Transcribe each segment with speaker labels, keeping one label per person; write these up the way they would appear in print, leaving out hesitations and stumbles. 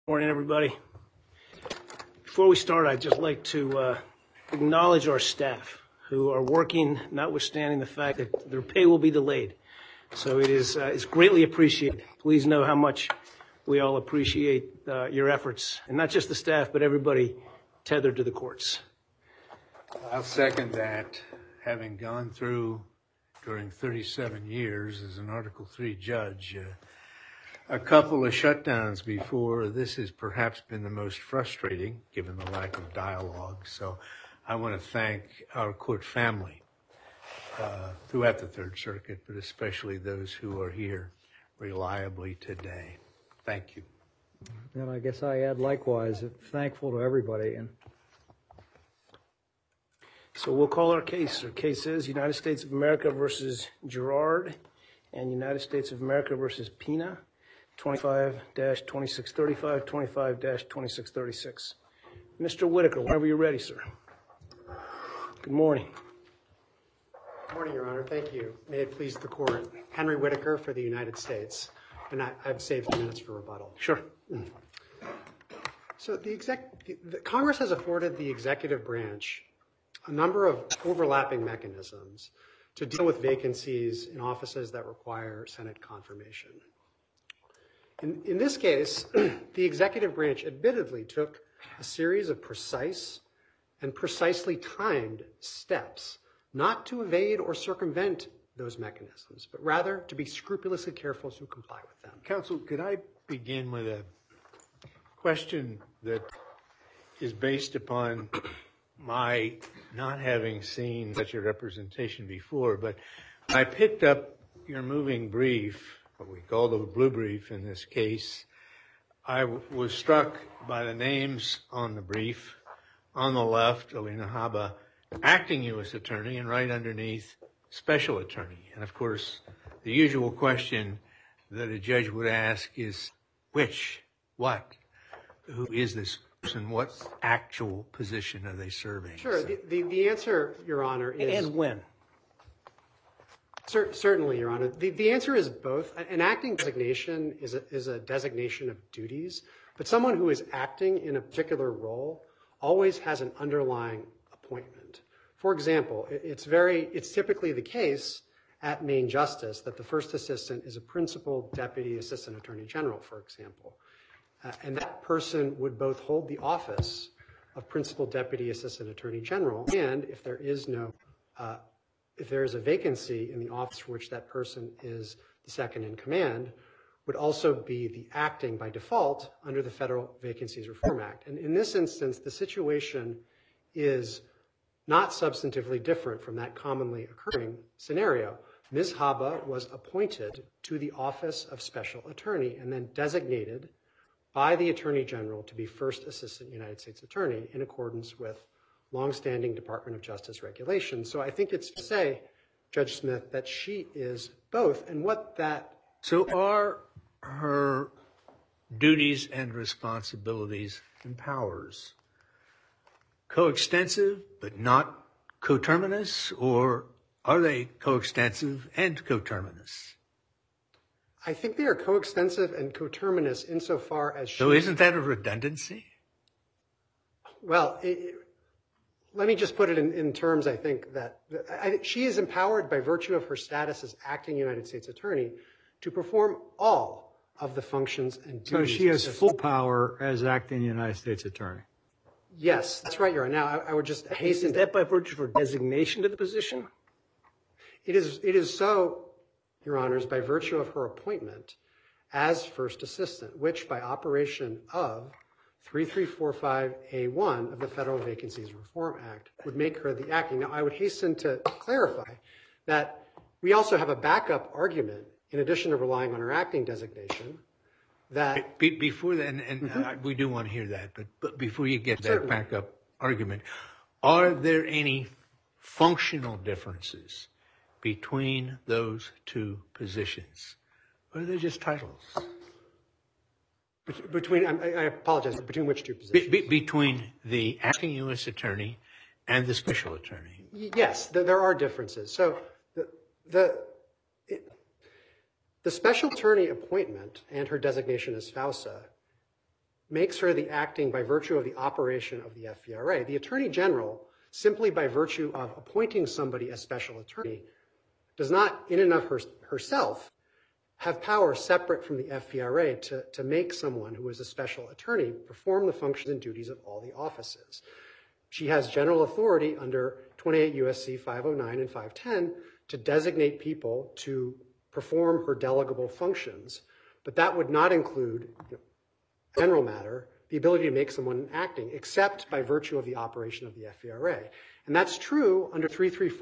Speaker 1: Morning, everybody. Before we start, I'd just like to acknowledge our staff who are working, notwithstanding the fact that their pay will be delayed. So it's greatly appreciated. Please know how much we all appreciate your efforts, and not just the staff, but everybody tethered to the courts.
Speaker 2: I'll second that. Having gone through during 37 years as an Article III judge, a couple of shutdowns before, this has perhaps been the most frustrating given the lack of dialogue. So I want to thank our court family throughout the Third Circuit, but especially those who are here reliably today. Thank you.
Speaker 3: And I guess I add likewise, thankful to everybody.
Speaker 1: So we'll call our case. Our case is United States of America versus Gerard and United States of America versus Pina, 25-2635, 25-2636. Mr. Whitaker, whenever you're ready, sir. Good morning.
Speaker 4: Good morning, Your Honor. Thank you. May it please the court. Henry Whitaker for the United States. And I've saved 2 minutes for rebuttal.
Speaker 1: Sure.
Speaker 4: So Congress has afforded the executive branch a number of overlapping mechanisms to deal with vacancies in offices that require Senate confirmation. In this case, the executive branch admittedly took a series of precise and precisely timed steps not to evade or circumvent those mechanisms, but rather to be scrupulously careful to comply with them.
Speaker 2: Counsel, could I begin with a question that is based upon my not having seen such a representation before, but I picked up your moving brief, what we call the blue brief in this case. I was struck by the names on the brief. On the left, Alina Habba, acting U.S. attorney, and right underneath, special attorney. And of course, the usual question that a judge would ask is, which, what, who is this person, what actual position are they serving?
Speaker 4: Sure, the answer, Your Honor, is...
Speaker 1: And when?
Speaker 4: Certainly, Your Honor. The answer is both. An acting designation is a designation of duties, but someone who is acting in a particular role always has an underlying appointment. For example, it's typically the case at Main Justice that the first assistant is a principal deputy assistant attorney general, for example. And that person would both hold the office of principal deputy assistant attorney general, and if there is a vacancy in the office for which that person is the second in command, would also be the acting by default under the Federal Vacancies Reform Act. And in this instance, the situation is not substantively different from that commonly occurring scenario. Ms. Habba was appointed to the office of special attorney and then designated by the Attorney General to be first assistant United States attorney in accordance with longstanding Department of Justice regulations. So I think it's to say, Judge Smith, that she is both. And what that...
Speaker 2: So are her duties and responsibilities and powers coextensive but not coterminous, or are they coextensive and coterminous?
Speaker 4: I think they are coextensive and coterminous insofar as she...
Speaker 2: So isn't that a redundancy?
Speaker 4: Well, let me just put it in terms, I think, that she is empowered by virtue of her status as acting United States attorney to perform all of the functions and duties.
Speaker 3: So she has full power as acting United States attorney.
Speaker 4: Yes, that's right, Your Honor. Now, I would just hasten...
Speaker 1: Is that by virtue of her designation to the position?
Speaker 4: It is so, Your Honors, by virtue of her appointment as first assistant, which by operation of 3345A1 of the Federal Vacancies Reform Act would make her the acting. Now, I would hasten to clarify that we also have a backup argument, in addition to relying on her acting designation, that...
Speaker 2: Before that, and we do want to hear that, but before you get that backup argument, are there any functional differences between those two positions? Or are they just titles?
Speaker 4: I apologize, between which two positions?
Speaker 2: Between the acting U.S. attorney and the special attorney.
Speaker 4: Yes, there are differences. So the special attorney appointment and her designation as FAUSA makes her the acting by virtue of the operation of the FVRA. The Attorney General, simply by virtue of appointing somebody as special attorney, does not in and of herself have power separate from the FVRA to make someone who is a special attorney perform the functions and duties of all the offices. She has general authority under 28 U.S.C. 509 and 510 to designate people to perform her delegable functions, but that would not include, general matter, the ability to make someone acting, except by virtue of the operation of the FVRA. And that's true under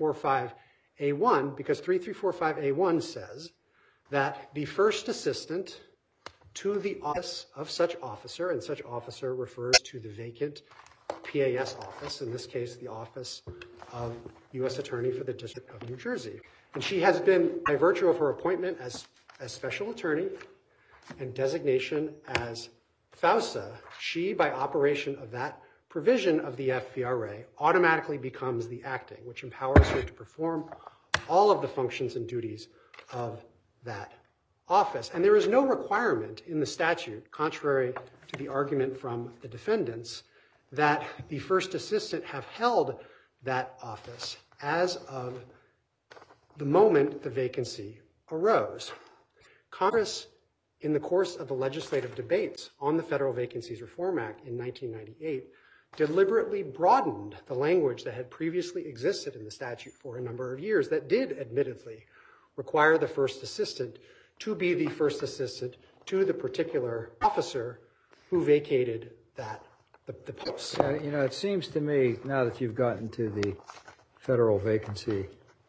Speaker 4: 3345A1, because 3345A1 says that the first assistant to the office of such officer, and such officer refers to the vacant PAS office, in this case, the office of U.S. Attorney for the District of New Jersey. And she has been, by virtue of her appointment as special attorney and designation as FAUSA, she, by operation of that provision of the FVRA, automatically becomes the acting, which empowers her to perform all of the functions and duties of that office. And there is no requirement in the statute, contrary to the argument from the defendants, that the first assistant have held that office as of the moment the vacancy arose. Congress, in the course of the legislative debates on the Federal Vacancies Reform Act in 1998, deliberately broadened the language that had previously existed in the statute for a number of years that did admittedly require the first assistant to be the first assistant to the particular officer who vacated the post.
Speaker 3: It seems to me, now that you've gotten to the Federal Vacancy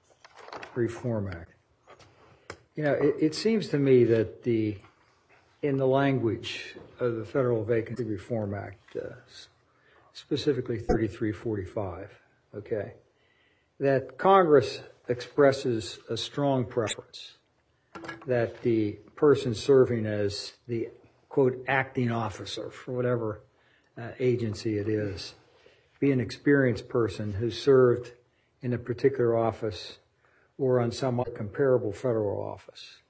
Speaker 3: Reform Act, it seems to me that in the language of the Federal Vacancy Reform Act, specifically 3345, okay, that Congress expresses a strong preference that the person serving as the, quote, acting officer for whatever agency it is be an experienced person who served in a particular office or on some comparable federal office.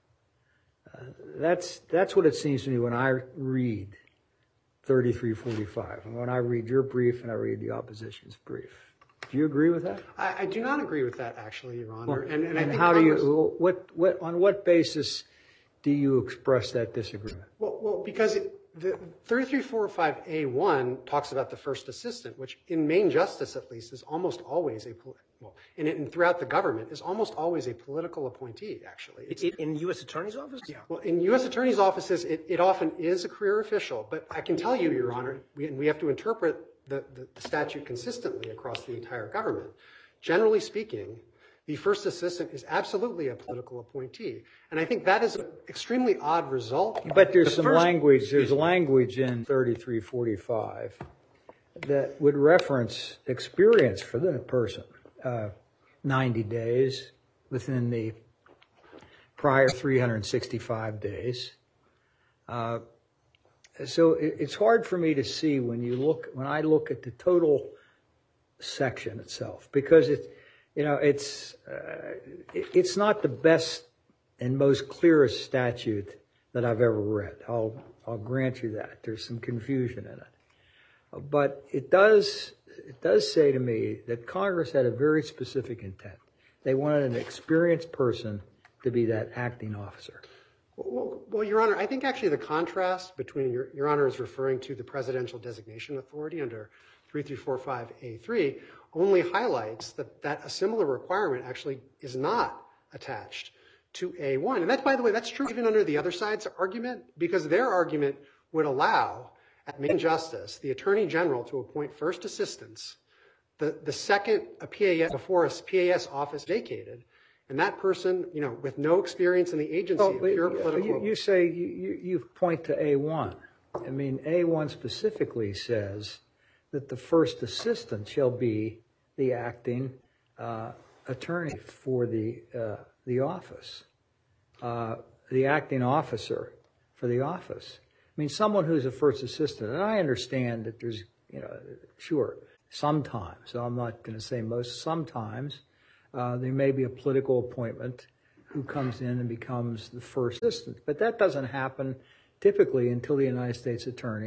Speaker 3: That's what it seems to me when I read 3345, and when I read your brief and I read the opposition's brief. Do you agree with that? I
Speaker 4: do not agree with that, actually, Your Honor.
Speaker 3: Well, and I think how do you? On what basis do you express that disagreement?
Speaker 4: Well, because the 3345A1 talks about the first assistant, which in main justice, at least, is almost always and throughout the government is almost always a political appointee. Actually,
Speaker 1: in U.S. Attorney's office.
Speaker 4: Yeah. Well, in U.S. Attorney's offices, it often is a career official. But I can tell you, Your Honor, we have to interpret the statute consistently across the entire government. Generally speaking, the first assistant is absolutely a political appointee. And I think that is an extremely odd result.
Speaker 3: But there's some language. There's language in 3345 that would reference experience for the person. 90 days within the prior 365 days. So it's hard for me to see when I look at the total section itself, because it's not the best and most clearest statute that I've ever read. I'll grant you that. There's some confusion in it. But it does say to me that Congress had a very specific intent. They wanted an experienced person to be that acting officer.
Speaker 4: Well, Your Honor, I think actually the contrast between Your Honor is referring to the Presidential Designation Authority under 3345A3 only highlights that a similar requirement actually is not attached to A1. And that, by the way, that's true even under the other side's argument, because their argument would allow, at main justice, the Attorney General to appoint first assistants the second a PAS, before a PAS office vacated, and that person, with no experience in the agency, pure political.
Speaker 3: You say you point to A1. I mean, A1 specifically says that the first assistant shall be the acting attorney for the office, the acting officer for the office. I mean, someone who's a first assistant, and I understand that there's, sure, sometimes, so I'm not going to say most, sometimes there may be a political appointment who comes in and becomes the first assistant. But that doesn't happen typically until the United States Attorney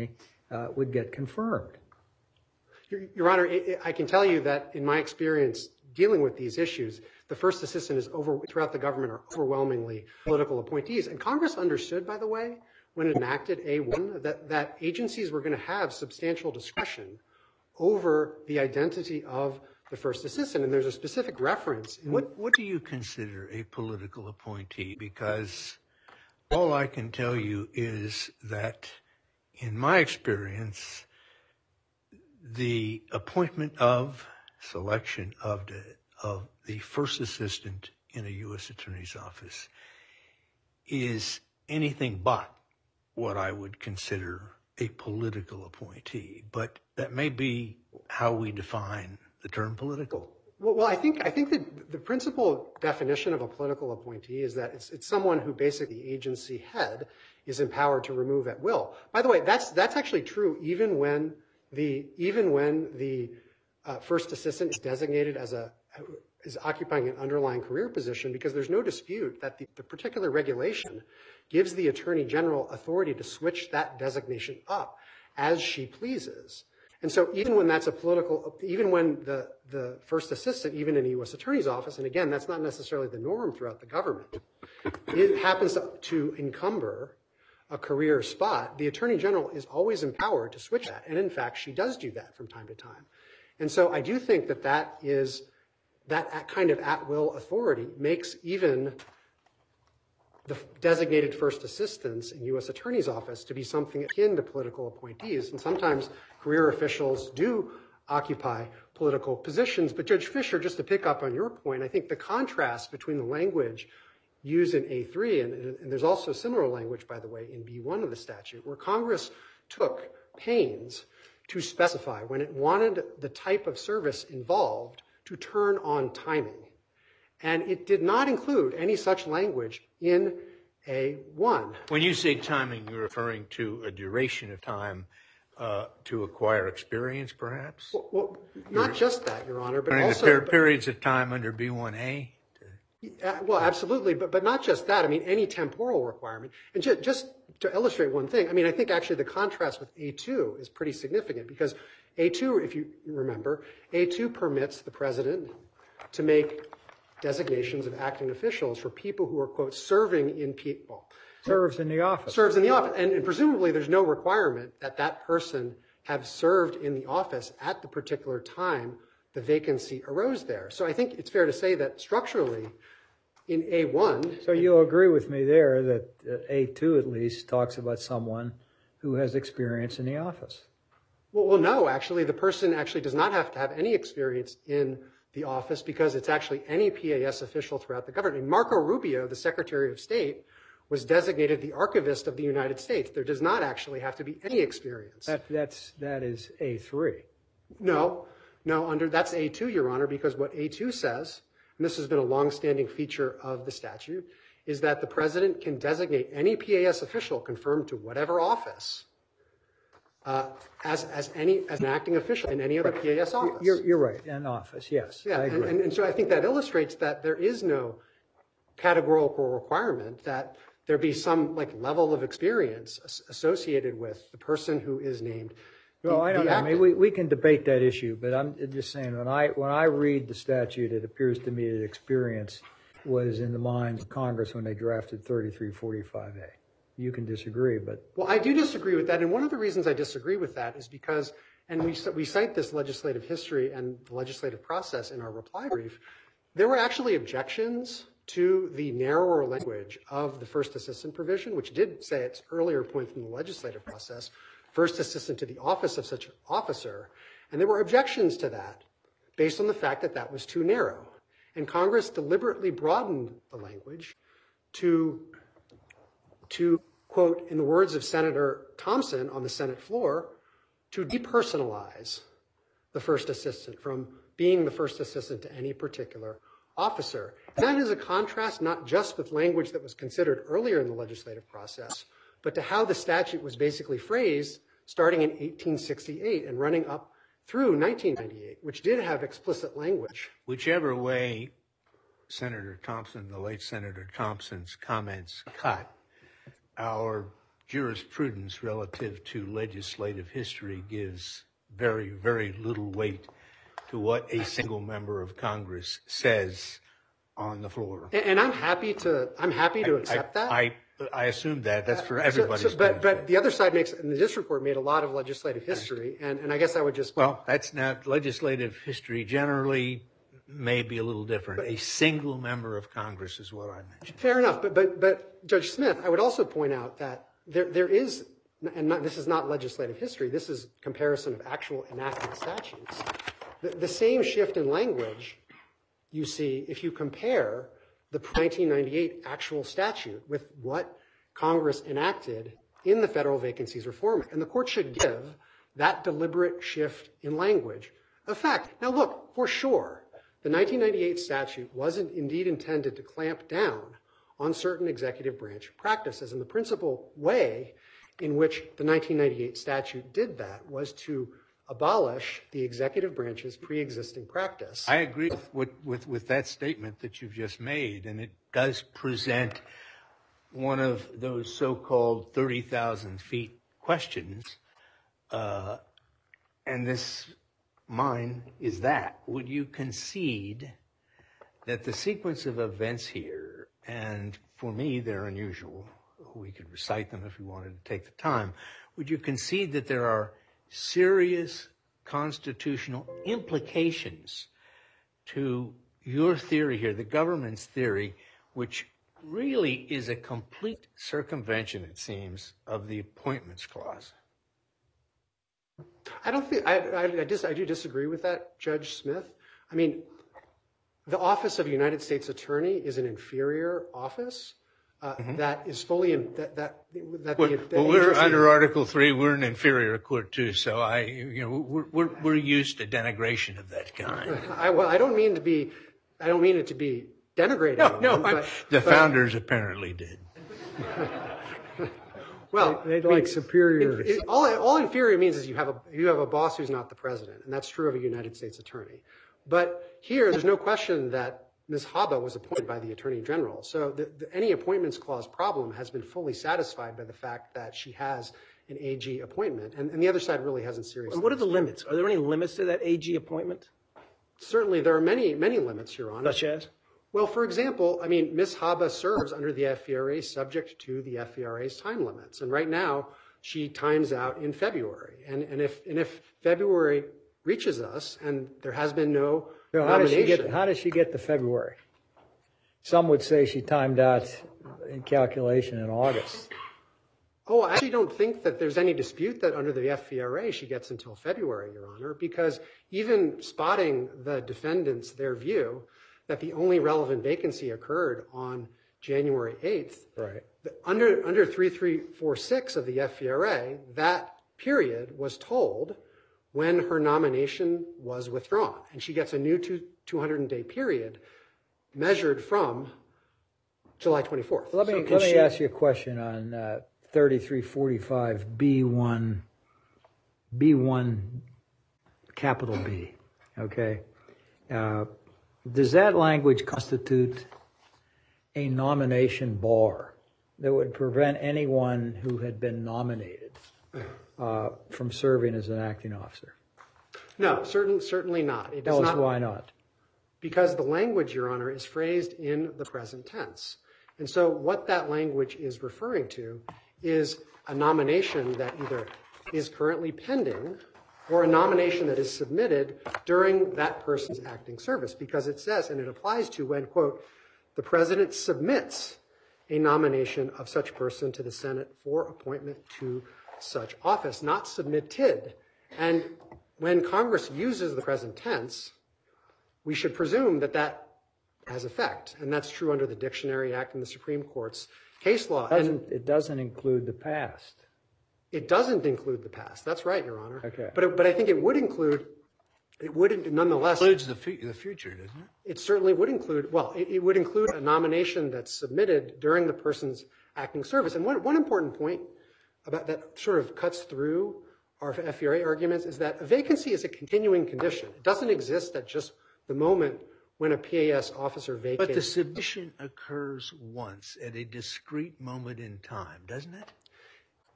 Speaker 3: would get confirmed.
Speaker 4: Your Honor, I can tell you that in my experience dealing with these issues, the first assistant is throughout the government are overwhelmingly political appointees. And Congress understood, by the way, when it enacted A1, that agencies were going to have substantial discretion over the identity of the first assistant. And there's a specific reference.
Speaker 2: What do you consider a political appointee? Because all I can tell you is that in my experience, the appointment of selection of the first assistant in a U.S. Attorney's office is anything but what I would consider a political appointee. But that may be how we define the term political.
Speaker 4: Well, I think that the principal definition of a political appointee is that it's someone who basically the agency head is empowered to remove at will. By the way, that's actually true even when the first assistant is designated is occupying an underlying career position, because there's no dispute that the particular regulation gives the Attorney General authority to switch that designation up as she pleases. And so even when the first assistant, even in a U.S. Attorney's office, and again, that's not necessarily the norm throughout the government, it happens to encumber a career spot, the Attorney General is always empowered to switch that. And in fact, she does do that from time to time. And so I do think that kind of at-will authority makes even the designated first assistants in U.S. Attorney's office to be something akin to political appointees. And sometimes career officials do occupy political positions. But Judge Fischer, just to pick up on your point, I think the contrast between the language used in A3, and there's also similar language, by the way, in B1 of the statute, where Congress took pains to specify when it wanted the type of service involved to turn on timing. And it did not include any such language in A1.
Speaker 2: When you say timing, you're referring to a duration of time to acquire experience, perhaps?
Speaker 4: Well, not just that, Your Honor, but
Speaker 2: During
Speaker 4: also
Speaker 2: the periods of time under B1A?
Speaker 4: Well, absolutely, but not just that. I mean, any temporal requirement. And just to illustrate one thing, I mean, I think actually the contrast with A2 is pretty significant, because A2, if you remember, A2 permits the president to make designations of acting officials for people who are, quote, serving in people.
Speaker 3: Serves in the office.
Speaker 4: Serves in the office. And presumably there's no requirement that that person have served in the office at the particular time the vacancy arose there. So I think it's fair to say that structurally in A1...
Speaker 3: So you'll agree with me there that A2 at least talks about someone who has experience in the office.
Speaker 4: Well, no, actually, the person actually does not have to have any experience in the office, because it's actually any PAS official throughout the government. Marco Rubio, the Secretary of State, was designated the Archivist of the United States. There does not actually have to be any experience.
Speaker 3: That is A3.
Speaker 4: No, that's A2, Your Honor, because what A2 says, and this has been a longstanding feature of the statute, is that the president can designate any PAS official confirmed to whatever office as an acting official in any other PAS office.
Speaker 3: You're right, an office, yes.
Speaker 4: Yeah,
Speaker 3: I agree.
Speaker 4: And so I think that illustrates that there is no categorical requirement that there be some level of experience associated with the person who is named.
Speaker 3: Well, I don't know. I mean, we can debate that issue, but I'm just saying when I read the statute, it appears to me that experience was in the minds of Congress when they drafted 3345A. You can disagree, but... Well,
Speaker 4: I do disagree with that, and one of the reasons I disagree with that is because, and we cite this legislative history and the legislative process in our reply brief, there were actually objections to the narrower language of the first assistant provision, which did say its earlier point from the legislative process, first assistant to the office of such officer, and there were objections to that based on the fact that that was too narrow. And Congress deliberately broadened the language to quote, in the words of Senator Thompson on the Senate floor, to depersonalize the first assistant from being the first assistant to any particular officer. And that is a contrast not just with language that was considered earlier in the legislative process, but to how the statute was basically phrased starting in 1868 and running up through 1998, which did have explicit language.
Speaker 2: Whichever way Senator Thompson, the late Senator Thompson's comments cut, our jurisprudence relative to legislative history gives very, very little weight to what a single member of Congress says on the floor.
Speaker 4: And I'm happy to accept that.
Speaker 2: I assume that. That's for everybody's benefit.
Speaker 4: But the other side makes, and the district court made a lot of legislative history, and I guess I would just...
Speaker 2: Well, that's not legislative history generally may be a little different. A single member of Congress is what I mentioned.
Speaker 4: Fair enough, but Judge Smith, I would also point out that there is, and this is not legislative history, this is comparison of actual enacted statutes. The same shift in language you see if you compare the 1998 actual statute with what Congress enacted in the Federal Vacancies Reform Act. And the court should give that deliberate shift in language effect. Now look, for sure, the 1998 statute wasn't indeed intended to clamp down on certain executive branch practices. And the principal way in which the 1998 statute did that was to abolish the executive branch's pre-existing practice.
Speaker 2: I agree with that statement that you've just made, and it does present one of those so-called 30,000 feet questions, and mine is that. Would you concede that the sequence of events here, and for me they're unusual, we could recite them if we wanted to take the time, would you concede that there are serious constitutional implications to your theory here, the government's theory, which really is a complete circumvention, it seems, of the Appointments Clause?
Speaker 4: I don't think, I do disagree with that, Judge Smith. I mean, the Office of United States Attorney is an inferior office that is fully
Speaker 2: we're under Article 3. We're an inferior court too, so we're used to denigration of that kind.
Speaker 4: I don't mean it to be denigrating.
Speaker 2: No, the founders apparently did.
Speaker 4: Well,
Speaker 3: they'd like superiors.
Speaker 4: All inferior means is you have a boss who's not the president, and that's true of a United States attorney. But here, there's no question that Ms. Haba was appointed by the Attorney General. So any Appointments Clause problem has been fully satisfied by the fact that she has an AG appointment, and the other side really hasn't seriously.
Speaker 1: And what are the limits? Are there any limits to that AG appointment?
Speaker 4: Certainly, there are many limits, Your Honor.
Speaker 1: Such as?
Speaker 4: Well, for example, I mean, Ms. Haba serves under the FVRA subject to the FVRA's time limits. And right now, she times out in February. And if February reaches us and there has been no nomination.
Speaker 3: How does she get to February? Some would say she timed out in calculation in August.
Speaker 4: Oh, I actually don't think that there's any dispute that under the FVRA she gets until February, Your Honor, because even spotting the defendants their view that the only relevant vacancy occurred on January 8th,
Speaker 3: right.
Speaker 4: Under 3346 of the FVRA, that period was told when her nomination was withdrawn. And she gets a new 200-day period measured from July 24th.
Speaker 3: Let me ask you a question on 3345 B1 capital B, okay? Does that language constitute a nomination bar that would prevent anyone who had been nominated from serving as an acting officer?
Speaker 4: No, certainly not. It does
Speaker 3: Tell us
Speaker 4: not.
Speaker 3: why not.
Speaker 4: Because the language, Your Honor, is phrased in the present tense. And so what that language is referring to is a nomination that either is currently pending or a nomination that is submitted during that person's acting service. Because it says, and it applies to when, quote, the president submits a nomination of such person to the Senate for appointment to such office, not submitted. And when Congress uses the present tense, we should presume that that has effect. And that's true under the Dictionary Act and the Supreme Court's case law.
Speaker 3: It doesn't include the past.
Speaker 4: It doesn't include the past. That's right, Your Honor.
Speaker 3: Okay.
Speaker 4: But I think it would include, nonetheless.
Speaker 2: It includes the future, doesn't it?
Speaker 4: It certainly would include, well, it would include a nomination that's submitted during the person's acting service. And one important point about that sort of cuts through our FVRA arguments is that a vacancy is a continuing condition. It doesn't exist at just the moment when a PAS officer vacates.
Speaker 2: But the submission occurs once at a discrete moment in time, doesn't it?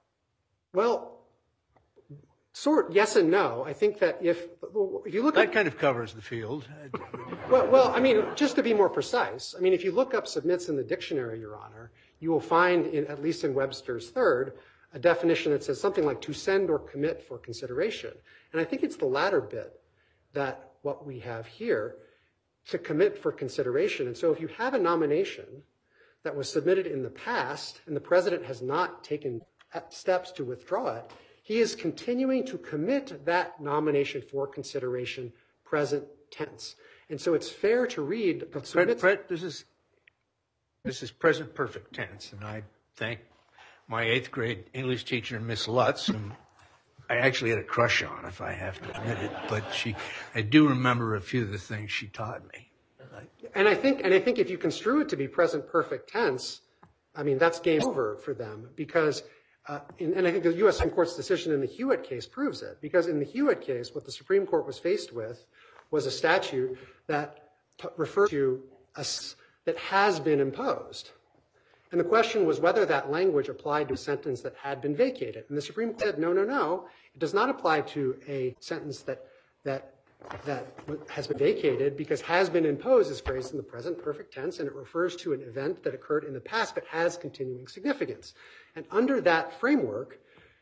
Speaker 4: Well, yes and no. I think that if you look
Speaker 2: That
Speaker 4: at,
Speaker 2: kind of covers the field.
Speaker 4: well, I mean, just to be more precise, I mean, if you look up submits in the dictionary, Your Honor, you will find, at least in Webster's third, a definition that says something like to send or commit for consideration. And I think it's the latter bit that what we have here, to commit for consideration. And so if you have a nomination that was submitted in the past and the president has not taken steps to withdraw it, he is continuing to commit that nomination for consideration, present tense. And so it's fair to read that submits.
Speaker 2: This is present perfect tense, and I thank my 8th grade English teacher, Miss Lutz, whom I actually had a crush on, if I have to admit it. But I do remember a few of the things she taught me.
Speaker 4: And I think if you construe it to be present perfect tense, I mean, that's game over for them because, and I think the U.S. Supreme Court's decision in the Hewitt case proves it, because in the Hewitt case, what the Supreme Court was faced with was a statute that referred to that has been imposed. And the question was whether that language applied to a sentence that had been vacated. And the Supreme Court said, no, it does not apply to a sentence that has been vacated, because has been imposed is phrased in the present perfect tense, and it refers to an event that occurred in the past but has continuing significance. And under that framework,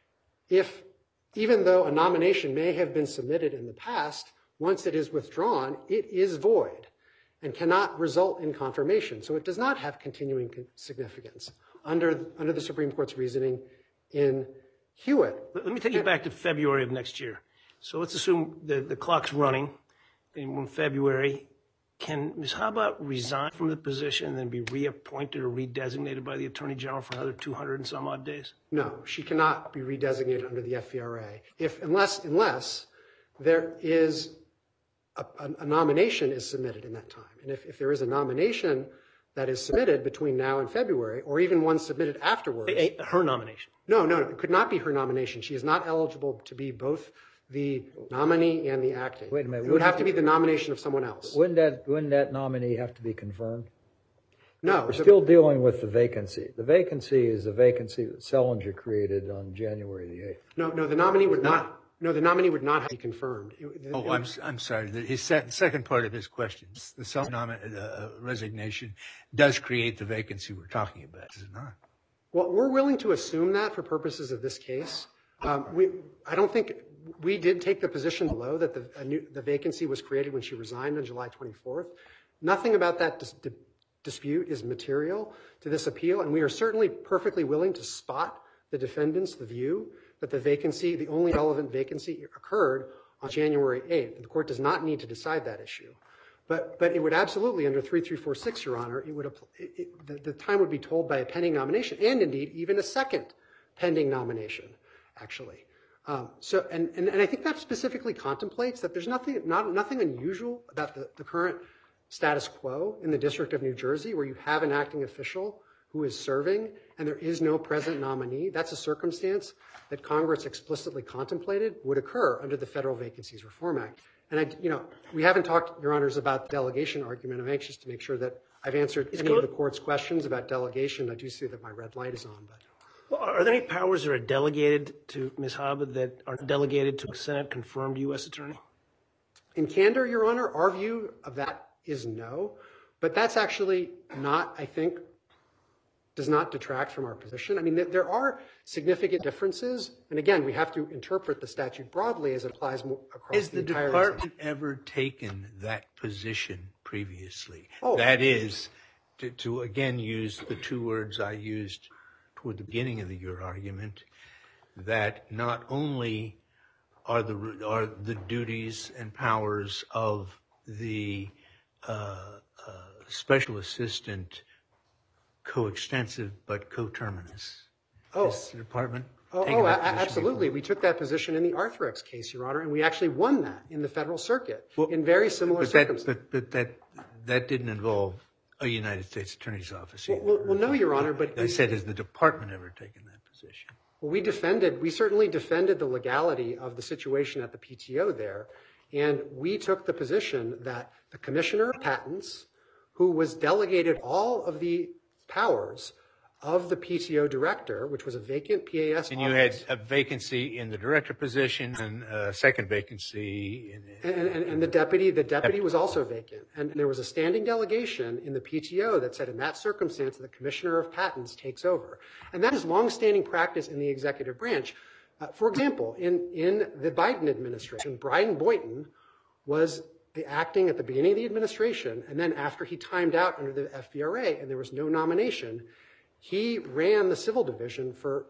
Speaker 4: even though a nomination may have been submitted in the past, once it is withdrawn, it is void and cannot result in confirmation. So it does not have continuing significance under the Supreme Court's reasoning in Hewitt.
Speaker 1: Let me take you back to February of next year. So let's assume the clock's running in February. Can Ms. Haba resign from the position and then be reappointed or redesignated by the Attorney General for another 200 and some odd days?
Speaker 4: No, she cannot be redesignated under the FVRA unless there is a nomination is submitted in that time. And if there is a nomination that is submitted between now and February, or even one submitted afterwards.
Speaker 1: Her nomination?
Speaker 4: No, it could not be her nomination. She is not eligible to be both the nominee and the acting.
Speaker 3: Wait a minute.
Speaker 4: It would have to be the nomination of someone else.
Speaker 3: Wouldn't that nominee have to be confirmed?
Speaker 4: No.
Speaker 3: We're still dealing with the vacancy. The vacancy is the vacancy that Selinger created on January the 8th.
Speaker 4: No, the nominee would not. No, the nominee would not have to be confirmed.
Speaker 2: I'm sorry. His second part of his question, the resignation does create the vacancy we're talking about, does it not?
Speaker 4: Well, we're willing to assume that for purposes of this case. I don't think we did take the position below that the vacancy was created when she resigned on July 24th. Nothing about that dispute is material to this appeal, and we are certainly perfectly willing to spot the defendants' view that the only relevant vacancy occurred on January 8th. The court does not need to decide that issue. But it would absolutely, under 3346, Your Honor, the time would be told by a pending nomination, and indeed even a second pending nomination, actually. And I think that specifically contemplates that there's nothing unusual about the current status quo in the District of New Jersey, where you have an acting official who is serving and there is no present nominee. That's a circumstance that Congress explicitly contemplated would occur under the Federal Vacancies Reform Act. And we haven't talked, Your Honors, about the delegation argument. I'm anxious to make sure that I've answered any of the court's questions about delegation. I do see that my red light is on.
Speaker 1: Well, are there any powers that are delegated to Ms. Haba that are delegated to a Senate-confirmed U.S. attorney?
Speaker 4: In candor, Your Honor, our view of that is no. But that's actually not, I think, does not detract from our position. I mean, there are significant differences. And again, we have to interpret the statute broadly as it applies across the entire
Speaker 2: Has the department ever taken that position previously?
Speaker 4: Oh.
Speaker 2: That is, to again use the two words I used toward the beginning of your argument, that not only are the duties and powers of the special assistant coextensive but coterminous. Has the department taken that position
Speaker 4: absolutely.
Speaker 2: before?
Speaker 4: We took that position in the Arthrex case, Your Honor, and we actually won that in the Federal Circuit in very similar circumstances.
Speaker 2: But that didn't involve a United States Attorney's Office either.
Speaker 4: Well, no, Your Honor, but
Speaker 2: I said, has the department ever taken that position?
Speaker 4: Well, we certainly defended the legality of the situation at the PTO there, and we took the position that the Commissioner of Patents, who was delegated all of the powers of the PTO director, which was a vacant PAS
Speaker 2: And you had a vacancy in the director position and a second vacancy
Speaker 4: and the deputy was also vacant. And there was a standing delegation in the PTO that said in that circumstance, the commissioner of patents takes over. And that is longstanding practice in the executive branch. For example, in the Biden administration, Brian Boynton was acting at the beginning of the administration, and then after he timed out under the FVRA and there was no nomination, he ran the civil division for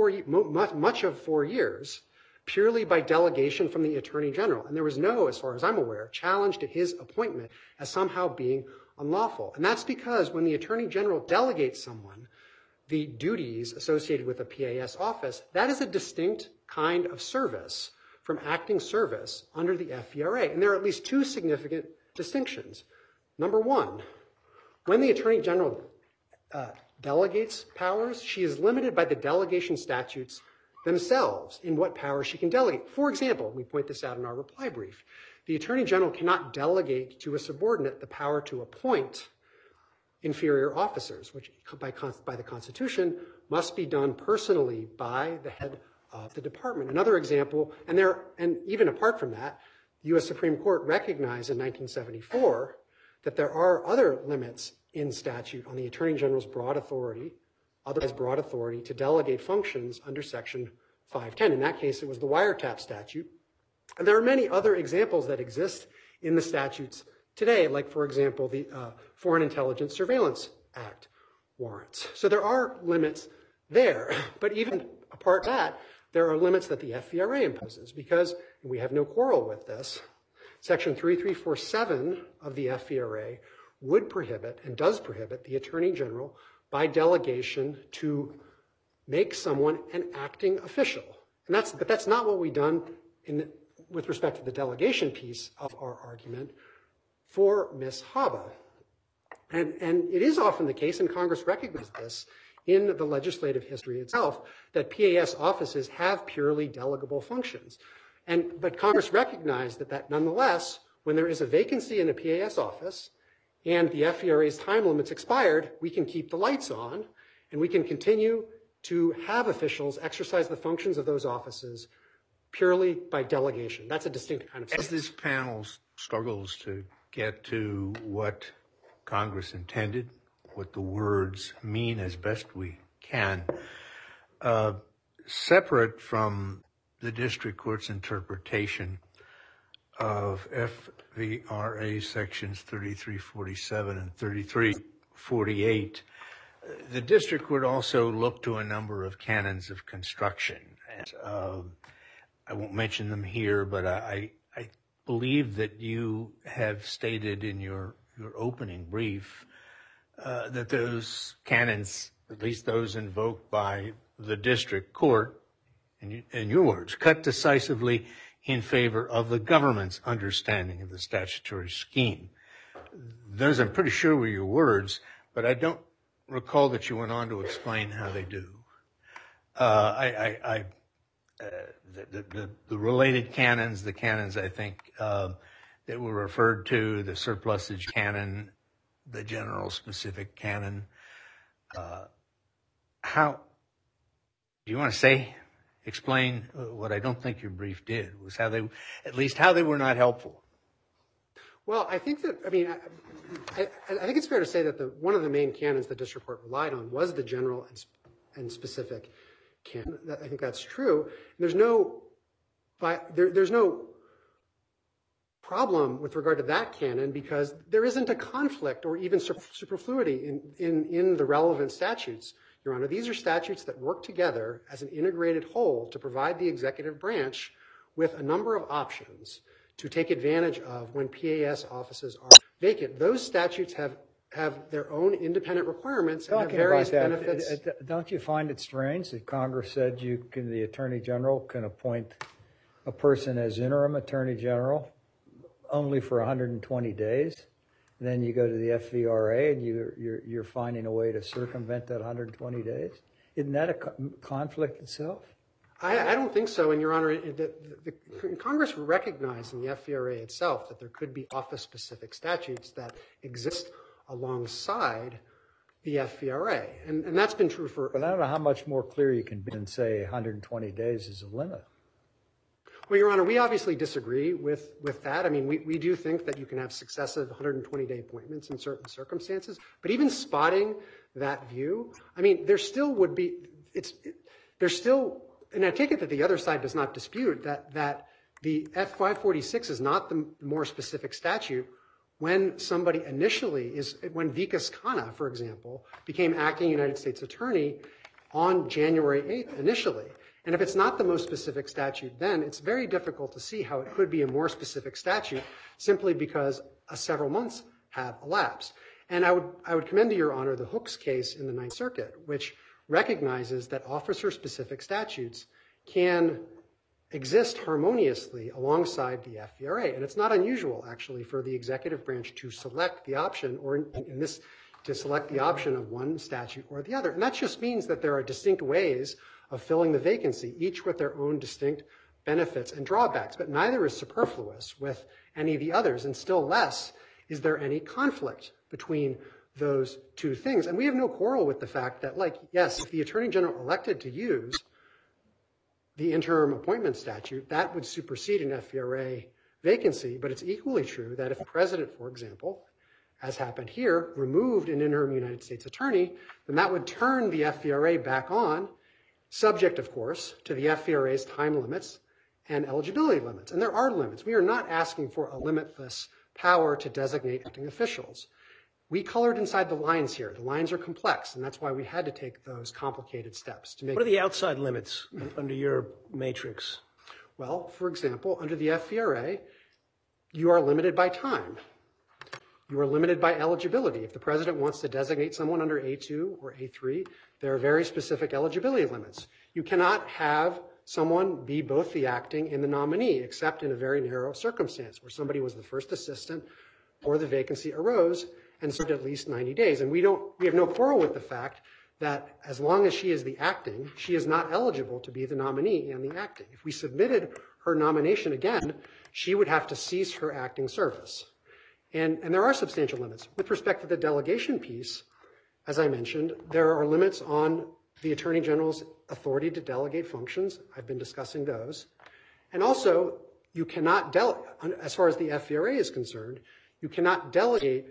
Speaker 4: much of 4 years, purely by delegation from the Attorney General. And there was no, as far as I'm aware, challenge to his appointment as somehow being unlawful. And that's because when the Attorney General delegates someone the duties associated with a PAS office, that is a distinct kind of service from acting service under the FVRA. And there are at least two significant distinctions. Number one, when the Attorney General delegates powers, she is limited by the delegation statutes themselves in what powers she can delegate. For example, we point this out in our reply brief, the Attorney General cannot delegate to a subordinate the power to appoint inferior officers, which by the Constitution must be done personally by the head of the department. Another example, and even apart from that, the U.S. Supreme Court recognized in 1974 that there are other limits in statute on the Attorney General's broad authority, otherwise broad authority to delegate functions under Section 510. In that case, it was the wiretap statute. And there are many other examples that exist in the statutes today, like, for example, the Foreign Intelligence Surveillance Act warrants. So there are limits there. But even apart from that, there are limits that the FVRA imposes because, and we have no quarrel with this, Section 3347 of the FVRA would prohibit and does prohibit the Attorney General by delegation to make someone an acting official. But that's not what we've done with respect to the delegation piece of our argument for Ms. Haba. And it is often the case, and Congress recognized this in the legislative history itself, that PAS offices have purely delegable functions. But Congress recognized that nonetheless, when there is a vacancy in a PAS office and the FVRA's time limits expired, we can keep the lights on and we can continue to have officials exercise the functions of those offices purely by delegation. That's a distinct kind of
Speaker 2: As this panel struggles to get to what Congress intended, what the words mean as best we can, separate from the district court's interpretation of FVRA sections 3347 and 3348, the district court also looked to a number of canons of construction. I won't mention them here, but I believe that you have stated in your opening brief that those canons, at least those invoked by the district court, in your words, cut decisively in favor of the government's understanding of the statutory scheme. Those, I'm pretty sure, were your words, but I don't recall that you went on to explain how they do. The related canons, the canons, I think, that were referred to, the surplusage canon, the general specific canon. How, do you want to explain what I don't think your brief did, was how they, at least how they were not helpful?
Speaker 4: Well, I think that, I think it's fair to say that one of the main canons the district court relied on was the general and specific canon. I think that's true. There's no problem with regard to that canon because there isn't a conflict or even superfluity in the relevant statutes, Your Honor. These are statutes that work together as an integrated whole to provide the executive branch with a number of options to take advantage of when PAS offices are vacant. Those statutes have their own independent requirements and have various benefits.
Speaker 3: Don't you find it strange that Congress said the Attorney General can appoint a person as interim Attorney General only for 120 days? And then you go to the FVRA and you're finding a way to circumvent that 120 days? Isn't that a conflict itself?
Speaker 4: I don't think so, and Your Honor, Congress recognized in the FVRA itself that there could be office-specific statutes that exist alongside the FVRA. And that's been true for...
Speaker 3: But I don't know how much more clear you can be than say 120 days is a limit.
Speaker 4: Well, Your Honor, we obviously disagree with that. I mean, we do think that you can have successive 120-day appointments in certain circumstances. But even spotting that view, I mean, there still would be, there's still, and I take it that the other side does not dispute that the F546 is not the more specific statute when somebody initially when Vikas Khanna, for example, became acting United States attorney on January 8th initially. And if it's not the most specific statute, then it's very difficult to see how it could be a more specific statute simply because several months have elapsed. And I would commend to Your Honor the Hooks case in the Ninth Circuit, which recognizes that officer-specific statutes can exist harmoniously alongside the FVRA. And it's not unusual, actually, for the executive branch to select the option, or in this, to select the option of one statute or the other. And that just means that there are distinct ways of filling the vacancy, each with their own distinct benefits and drawbacks, but neither is superfluous with any of the others, and still less is there any conflict between those two things. And we have no quarrel with the fact that, like, yes, if the Attorney General elected to use the interim appointment statute, that would supersede an FVRA vacancy, but it's equally true that if the President, for example, as happened here, removed an interim United States attorney, then that would turn the FVRA back on, subject, of course, to the FVRA's time limits and eligibility limits. And there are limits. We are not asking for a limitless power to designate acting officials. We colored inside the lines here. The lines are complex, and that's why we had to take those complicated steps to make.
Speaker 1: What are the outside limits under your matrix?
Speaker 4: Well, for example, under the FVRA, you are limited by time. You are limited by eligibility. If the President wants to designate someone under A2 or A3, there are very specific eligibility limits. You cannot have someone be both the acting and the nominee, except in a very narrow circumstance where somebody was the first assistant or the vacancy arose and served at least 90 days. And we have no quarrel with the fact that as long as she is the acting, she is not eligible to be the nominee and the acting. If we submitted her nomination again, she would have to cease her acting service. And there are substantial limits. With respect to the delegation piece, as I mentioned, there are limits on the Attorney General's authority to delegate functions. I've been discussing those. And also, you cannot as far as the FVRA is concerned, you cannot delegate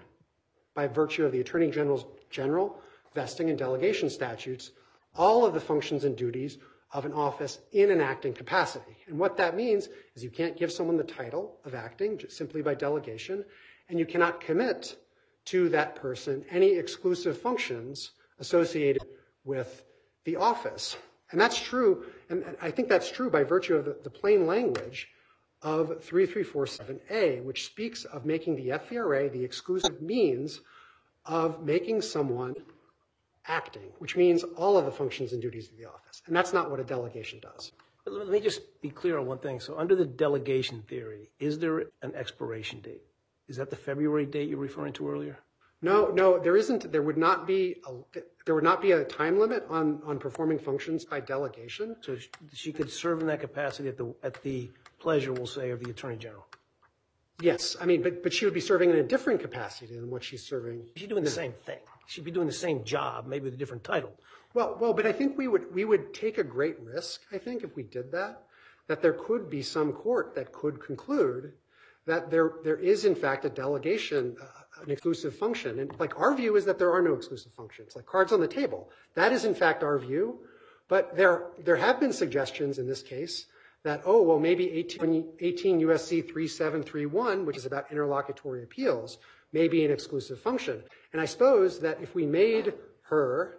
Speaker 4: by virtue of the Attorney General's general vesting and delegation statutes all of the functions and duties of an office in an acting capacity. And what that means is you can't give someone the title of acting just simply by delegation, and you cannot commit to that person any exclusive functions associated with the office. And that's true, and I think that's true by virtue of the plain language of 3347A, which speaks of making the FVRA the exclusive means of making someone acting, which means all of the functions and duties of the office. And that's not what a delegation does.
Speaker 1: But let me just be clear on one thing. So under the delegation theory, is there an expiration date? Is that the February date you were referring to earlier?
Speaker 4: No, there isn't. There would not be a time limit on performing functions by delegation.
Speaker 1: So she could serve in that capacity at the pleasure, we'll say, of the Attorney General.
Speaker 4: Yes, I mean, but she would be serving in a different capacity than what she's serving.
Speaker 1: She's doing the same thing. She'd be doing the same job, maybe with a different title.
Speaker 4: Well, but I think we would take a great risk, I think, if we did that there could be some court that could conclude that there is, in fact, a delegation, an exclusive function. And, like, our view is that there are no exclusive functions, like cards on the table. That is, in fact, our view. But there have been suggestions in this case that, oh, well, maybe 18 U.S.C. 3731, which is about interlocutory appeals, may be an exclusive function. And I suppose that if we made her,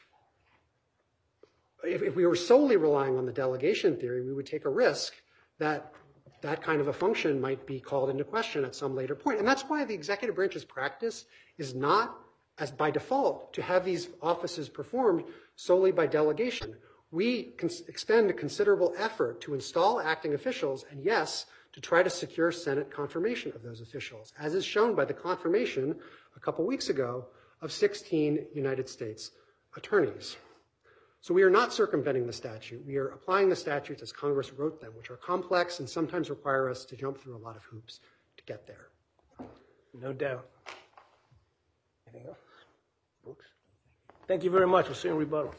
Speaker 4: if we were solely relying on the delegation theory, we would take a risk that that kind of a function might be called into question at some later point. And that's why the executive branch's practice is not, as by default, to have these offices performed solely by delegation. We expend a considerable effort to install acting officials, and yes, to try to secure Senate confirmation of those officials, as is shown by the confirmation a couple weeks ago of 16 United States attorneys. So we are not circumventing the statute. We are applying the statutes as Congress wrote them, which are complex and sometimes require us to jump through a lot of hoops to get there.
Speaker 1: No doubt. Anything else? Thank you very much. We'll see you in rebuttal.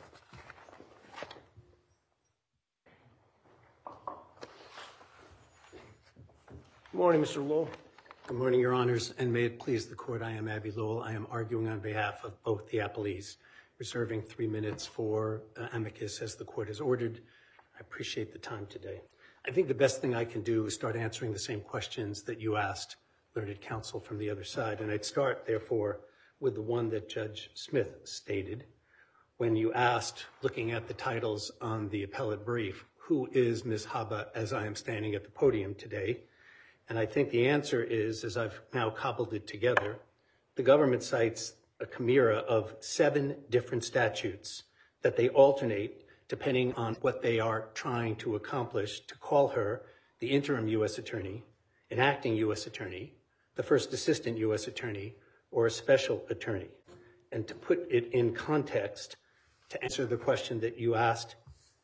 Speaker 1: Good morning, Mr. Lowell.
Speaker 5: Good morning, Your Honors, and may it please the Court, I am Abby Lowell. I am arguing on behalf of both the appellees, reserving 3 minutes for amicus as the Court has ordered. I appreciate the time today. I think the best thing I can do is start answering the same questions that you asked learned counsel from the other side, and I'd start, therefore, with the one that Judge Smith stated when you asked, looking at the titles on the appellate brief, who is Ms. Haba as I am standing at the podium today? And I think the answer is, as I've now cobbled it together, the government cites a chimera of 7 different statutes that they alternate depending on what they are trying to accomplish to call her the interim U.S. attorney, an acting U.S. attorney, the first assistant U.S. attorney, or a special attorney. And to put it in context, to answer the question that you asked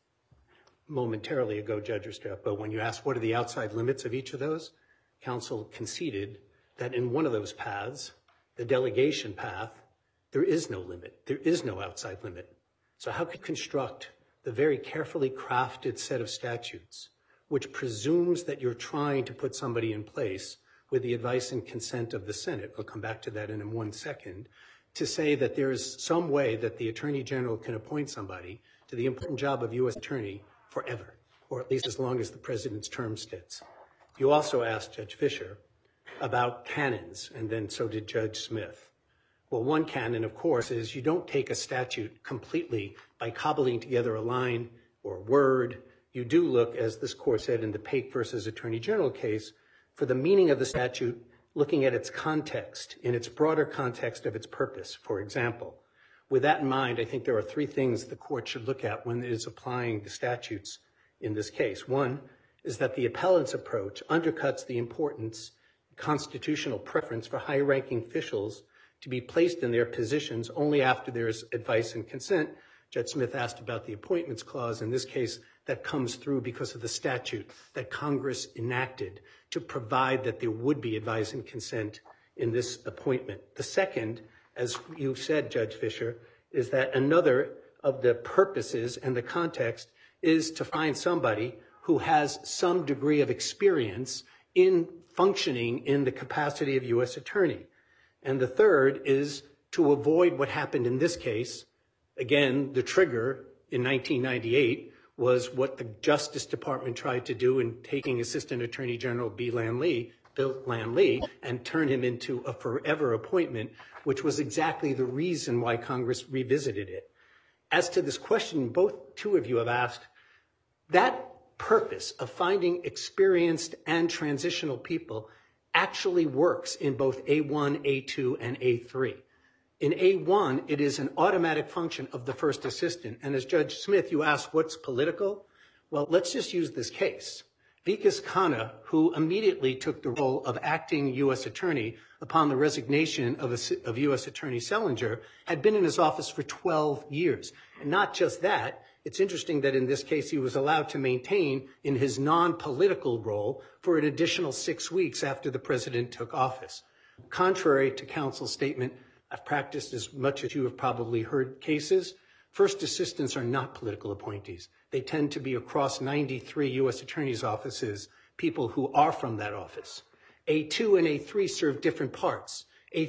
Speaker 5: momentarily ago, Judge Restrepo, when you asked what are the outside limits of each of those, counsel conceded that in one of those paths, the delegation path, there is no limit. There is no outside limit. So how could you construct the very carefully crafted set of statutes which presumes that you're trying to put somebody in place with the advice and consent of the Senate, we'll come back to that in 1 second, to say that there is some way that the Attorney General can appoint somebody to the important job of U.S. attorney forever, or at least as long as the president's term sits. You also asked Judge Fisher about canons, and then so did Judge Smith. Well, one canon, of course, is you don't take a statute completely by cobbling together a line or a word. You do look, as this court said in the Paik versus Attorney General case, for the meaning of the statute, looking at its context, in its broader context of its purpose, for example. With that in mind, I think there are 3 things the court should look at when it is applying the statutes in this case. One is that the appellant's approach undercuts the importance, constitutional preference for high-ranking officials to be placed in their positions only after there is advice and consent. Judge Smith asked about the appointments clause. In this case, that comes through because of the statute that Congress enacted to provide that there would be advice and consent in this appointment. The second, as you said, Judge Fisher, is that another of the purposes and the context is to find somebody who has some degree of experience in functioning in the capacity of U.S. attorney. And the third is to avoid what happened in this case. Again, the trigger in 1998 was what the Justice Department tried to do in taking Assistant Attorney General Bill Lamb-Lee, and turn him into a forever appointment, which was exactly the reason why Congress revisited it. As to this question, both 2 of you have asked, that purpose of finding experienced and transitional people actually works in both A1, A2, and A3. In A1, it is an automatic function of the first assistant. And as Judge Smith, you asked what's political? Well, let's just use this case. Vikas Khanna, who immediately took the role of acting U.S. attorney upon the resignation of U.S. Attorney Selinger, had been in his office for 12 years. And not just that, it's interesting that in this case he was allowed to maintain in his non-political role for an additional 6 weeks after the president took office. Contrary to counsel's statement, I've practiced as much as you have probably heard cases. First assistants are not political appointees. They tend to be across 93 U.S. attorneys' offices, people who are from that office. A2 and A3 serve different parts.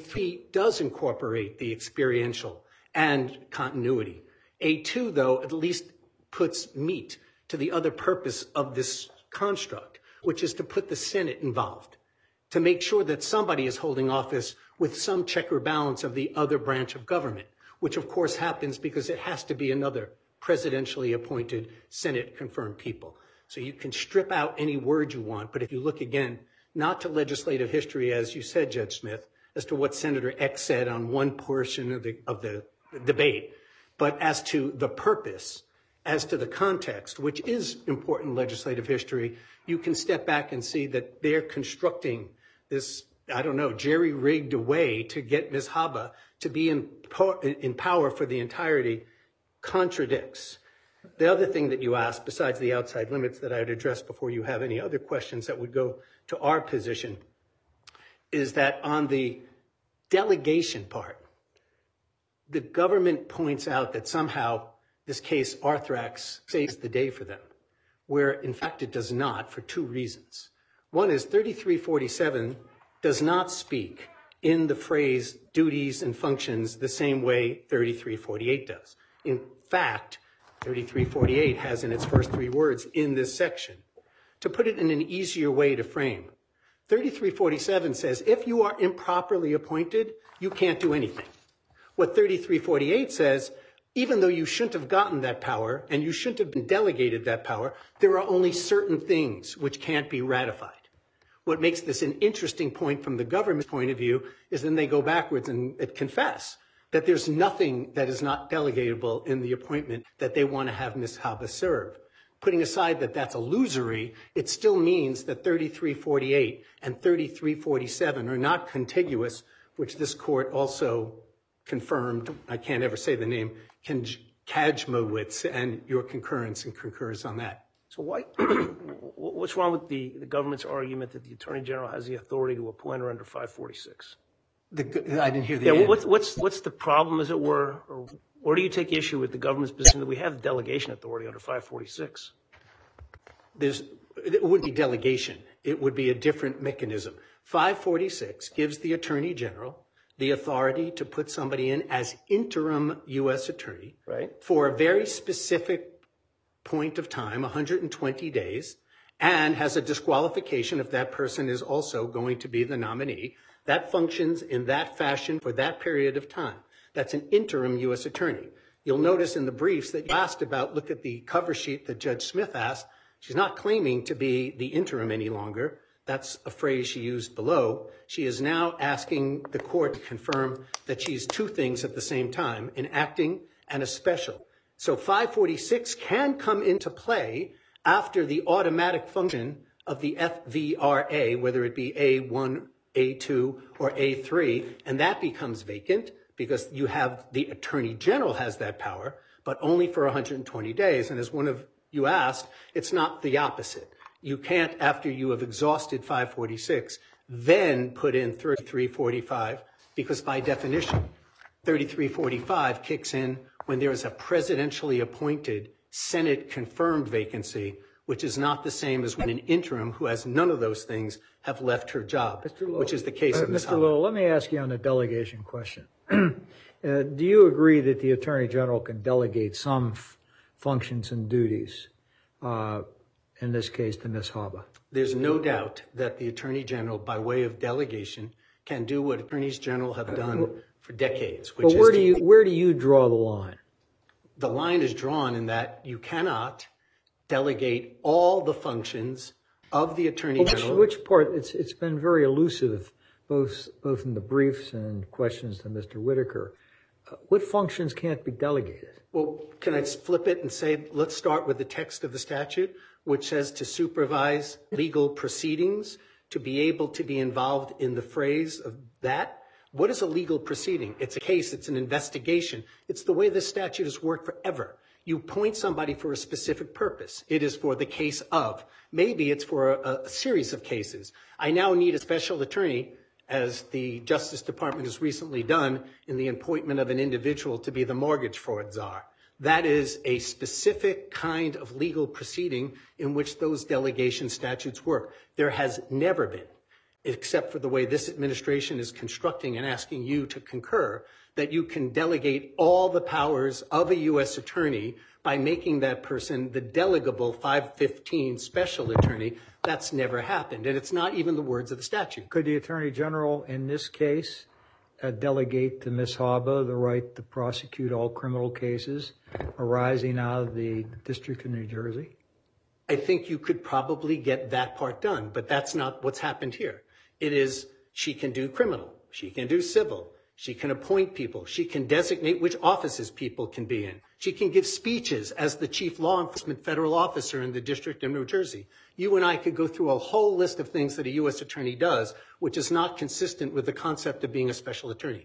Speaker 5: A3 does incorporate the experiential and continuity. A2, though, at least puts meat to the other purpose of this construct, which is to put the Senate involved, to make sure that somebody is holding office with some check or balance of the other branch of government, which of course happens because it has to be another presidentially appointed Senate-confirmed people. So you can strip out any word you want, but if you look again, not to legislative history, as you said, Judge Smith, as to what Senator X said on one portion of the debate, but as to the purpose, as to the context, which is important legislative history, you can step back and see that they're constructing this, I don't know, jerry-rigged way to get Ms. Haba to be in power for the entirety contradicts. The other thing that you asked, besides the outside limits that I would address before you have any other questions that would go to our position, is that on the delegation part, the government points out that somehow this case, Arthrax, saves the day for them, where in fact it does not for two reasons. One is 3347 does not speak in the phrase duties and functions the same way 3348 does. In fact, 3348 has in its first three words in this section. To put it in an easier way to frame, 3347 says if you are improperly appointed, you can't do anything. What 3348 says, even though you shouldn't have gotten that power and you shouldn't have been delegated that power, there are only certain things which can't be ratified. What makes this an interesting point from the government's point of view is then they go backwards and confess that there's nothing that is not delegatable in the appointment that they want to have Ms. Haba serve. Putting aside that that's illusory, it still means that 3348 and 3347 are not contiguous, which this court also confirmed. I can't ever say the name, Kajmowitz, and your concurrence and concurs on that.
Speaker 1: So what's wrong with the government's argument that the Attorney General has the authority to appoint her under 546?
Speaker 5: I didn't hear the end.
Speaker 1: What's the problem, as it were? Or where do you take issue with the government's position that we have delegation authority under 546?
Speaker 5: It wouldn't be delegation. It would be a different mechanism. 546 gives the Attorney General the authority to put somebody in as interim U.S. Attorney for a very specific point of time, 120 days, and has a disqualification if that person is also going to be the nominee. That functions in that fashion for that period of time. That's an interim U.S. Attorney. You'll notice in the briefs that you asked about, look at the cover sheet that Judge Smith asked. She's not claiming to be the interim any longer. That's a phrase she used below. She is now asking the court to confirm that she's two things at the same time, an acting and a special. So 546 can come into play after the automatic function of the FVRA, whether it be A1, A2, or A3, and that becomes vacant because you have the Attorney General has that power, but only for 120 days. And as one of you asked, it's not the opposite. You can't, after you have exhausted 546, then put in 3345, because by definition, 3345 kicks in when there is a presidentially appointed Senate-confirmed vacancy, which is not the same as when an interim who has none of those things have left her job, which is the case of Ms.
Speaker 3: Mr. Little, let me ask you on the delegation question. Do you agree that the Attorney General can delegate some functions and duties, in this case to Ms. Haba?
Speaker 5: There's no doubt that the Attorney General, by way of delegation, can do what Attorneys General have done for decades.
Speaker 3: But where do you draw the line?
Speaker 5: The line is drawn in that you cannot delegate all the functions of the Attorney General.
Speaker 3: Which part? It's been very elusive, both in the briefs and questions to Mr. Whitaker. What functions can't be delegated?
Speaker 5: Well, can I flip it and say, let's start with the text of the statute, which says to supervise legal proceedings, to be able to be involved in the phrase of that. What is a legal proceeding? It's a case. It's an investigation. It's the way this statute has worked forever. You appoint somebody for a specific purpose. It is for the case of. Maybe it's for a series of cases. I now need a special attorney, as the Justice Department has recently done in the appointment of an individual to be the mortgage fraud czar. That is a specific kind of legal proceeding in which those delegation statutes work. There has never been, except for the way this administration is constructing and asking you to concur, that you can delegate all the powers of a U.S. attorney by making that person the delegable 515 special attorney. That's never happened, and it's not even the words of the statute.
Speaker 3: Could the Attorney General in this case delegate to Ms. Haba the right to prosecute all criminal cases arising out of the District of New Jersey?
Speaker 5: I think you could probably get that part done, but that's not what's happened here. It is she can do criminal, she can do civil, she can appoint people, she can designate which offices people can be in. She can give speeches as the chief law enforcement federal officer in the District of New Jersey. You and I could go through a whole list of things that a U.S. attorney does, which is not consistent with the concept of being a special attorney.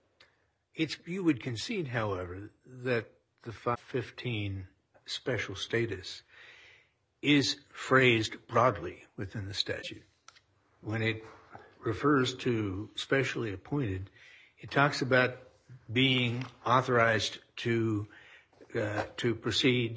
Speaker 2: You would concede, however, that the 515 special status is phrased broadly within the statute. When it refers to specially appointed, it talks about being authorized to proceed,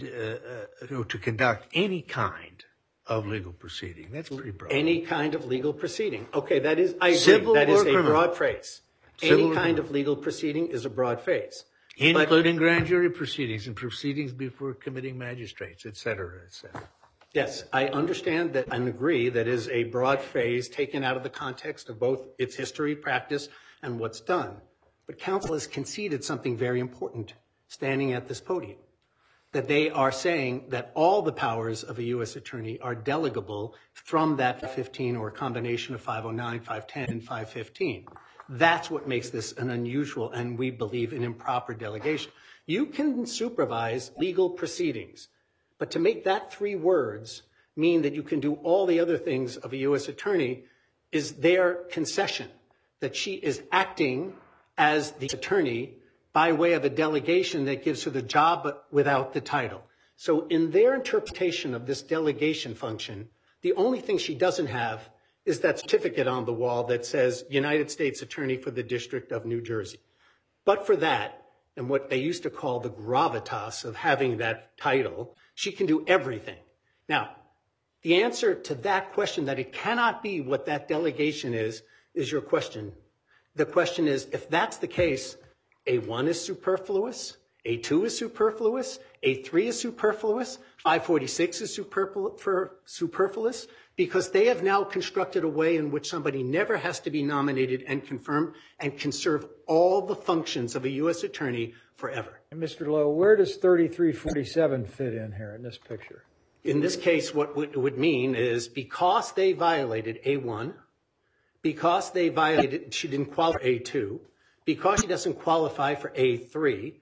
Speaker 2: to conduct any kind of legal proceeding. That's pretty broad.
Speaker 5: Any kind of legal proceeding. Okay, that is, I agree.
Speaker 2: Civil
Speaker 5: That is
Speaker 2: or
Speaker 5: a
Speaker 2: criminal?
Speaker 5: broad phrase.
Speaker 2: Civil
Speaker 5: Any
Speaker 2: or
Speaker 5: kind
Speaker 2: criminal?
Speaker 5: of legal proceeding is a broad phrase.
Speaker 2: Including grand jury proceedings and proceedings before committing magistrates, et cetera, et cetera.
Speaker 5: Yes, I understand that and agree that is a broad phrase taken out of the context of both its history, practice, and what's done. But counsel has conceded something very important standing at this podium, that they are saying that all the powers of a U.S. attorney are delegable from that 15 or a combination of 509, 510, and 515. That's what makes this an unusual and we believe an improper delegation. You can supervise legal proceedings, but to make that 3 words mean that you can do all the other things of a U.S. attorney is their concession, that she is acting as the attorney by way of a delegation that gives her the job but without the title. So in their interpretation of this delegation function, the only thing she doesn't have is that certificate on the wall that says United States Attorney for the District of New Jersey. But for that, and what they used to call the gravitas of having that title, she can do everything. Now, the answer to that question, that it cannot be what that delegation is your question. The question is, if that's the case, A1 is superfluous, A2 is superfluous, A3 is superfluous, 546 is superfluous, because they have now constructed a way in which somebody never has to be nominated and confirmed and can serve all the functions of a U.S. attorney forever.
Speaker 3: And Mr. Lowe, where does 3347 fit in here in this picture?
Speaker 5: In this case, what it would mean is because they violated A1, because they violated, she didn't qualify for A2, because she doesn't qualify for A3,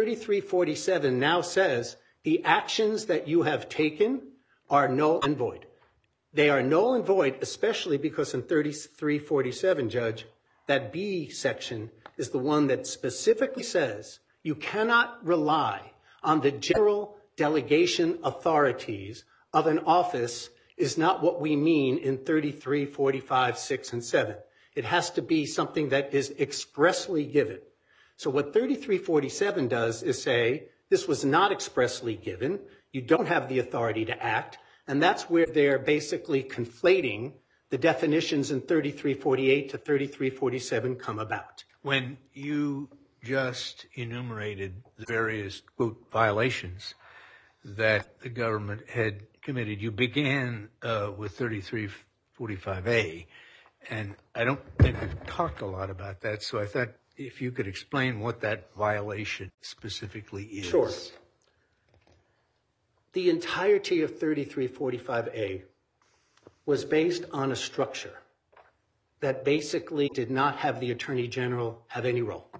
Speaker 5: 3347 now says the actions that you have taken are null and void. They are null and void, especially because in 3347, Judge, that B section is the one that specifically says you cannot rely on the general delegation authorities of an office is not what we mean in 33, 45, 6, and 7. It has to be something that is expressly given. So what 3347 does is say this was not expressly given. You don't have the authority to act. And that's where they're basically conflating the definitions in 3348 to 3347 come about.
Speaker 2: When you just enumerated the various, quote, violations that the government had committed, you began with 3345A, and I don't think we've talked a lot about that, so I thought if you could explain what that violation specifically is.
Speaker 5: Sure. The entirety of 3345A was based on a structure that basically did not have the Attorney General have any role.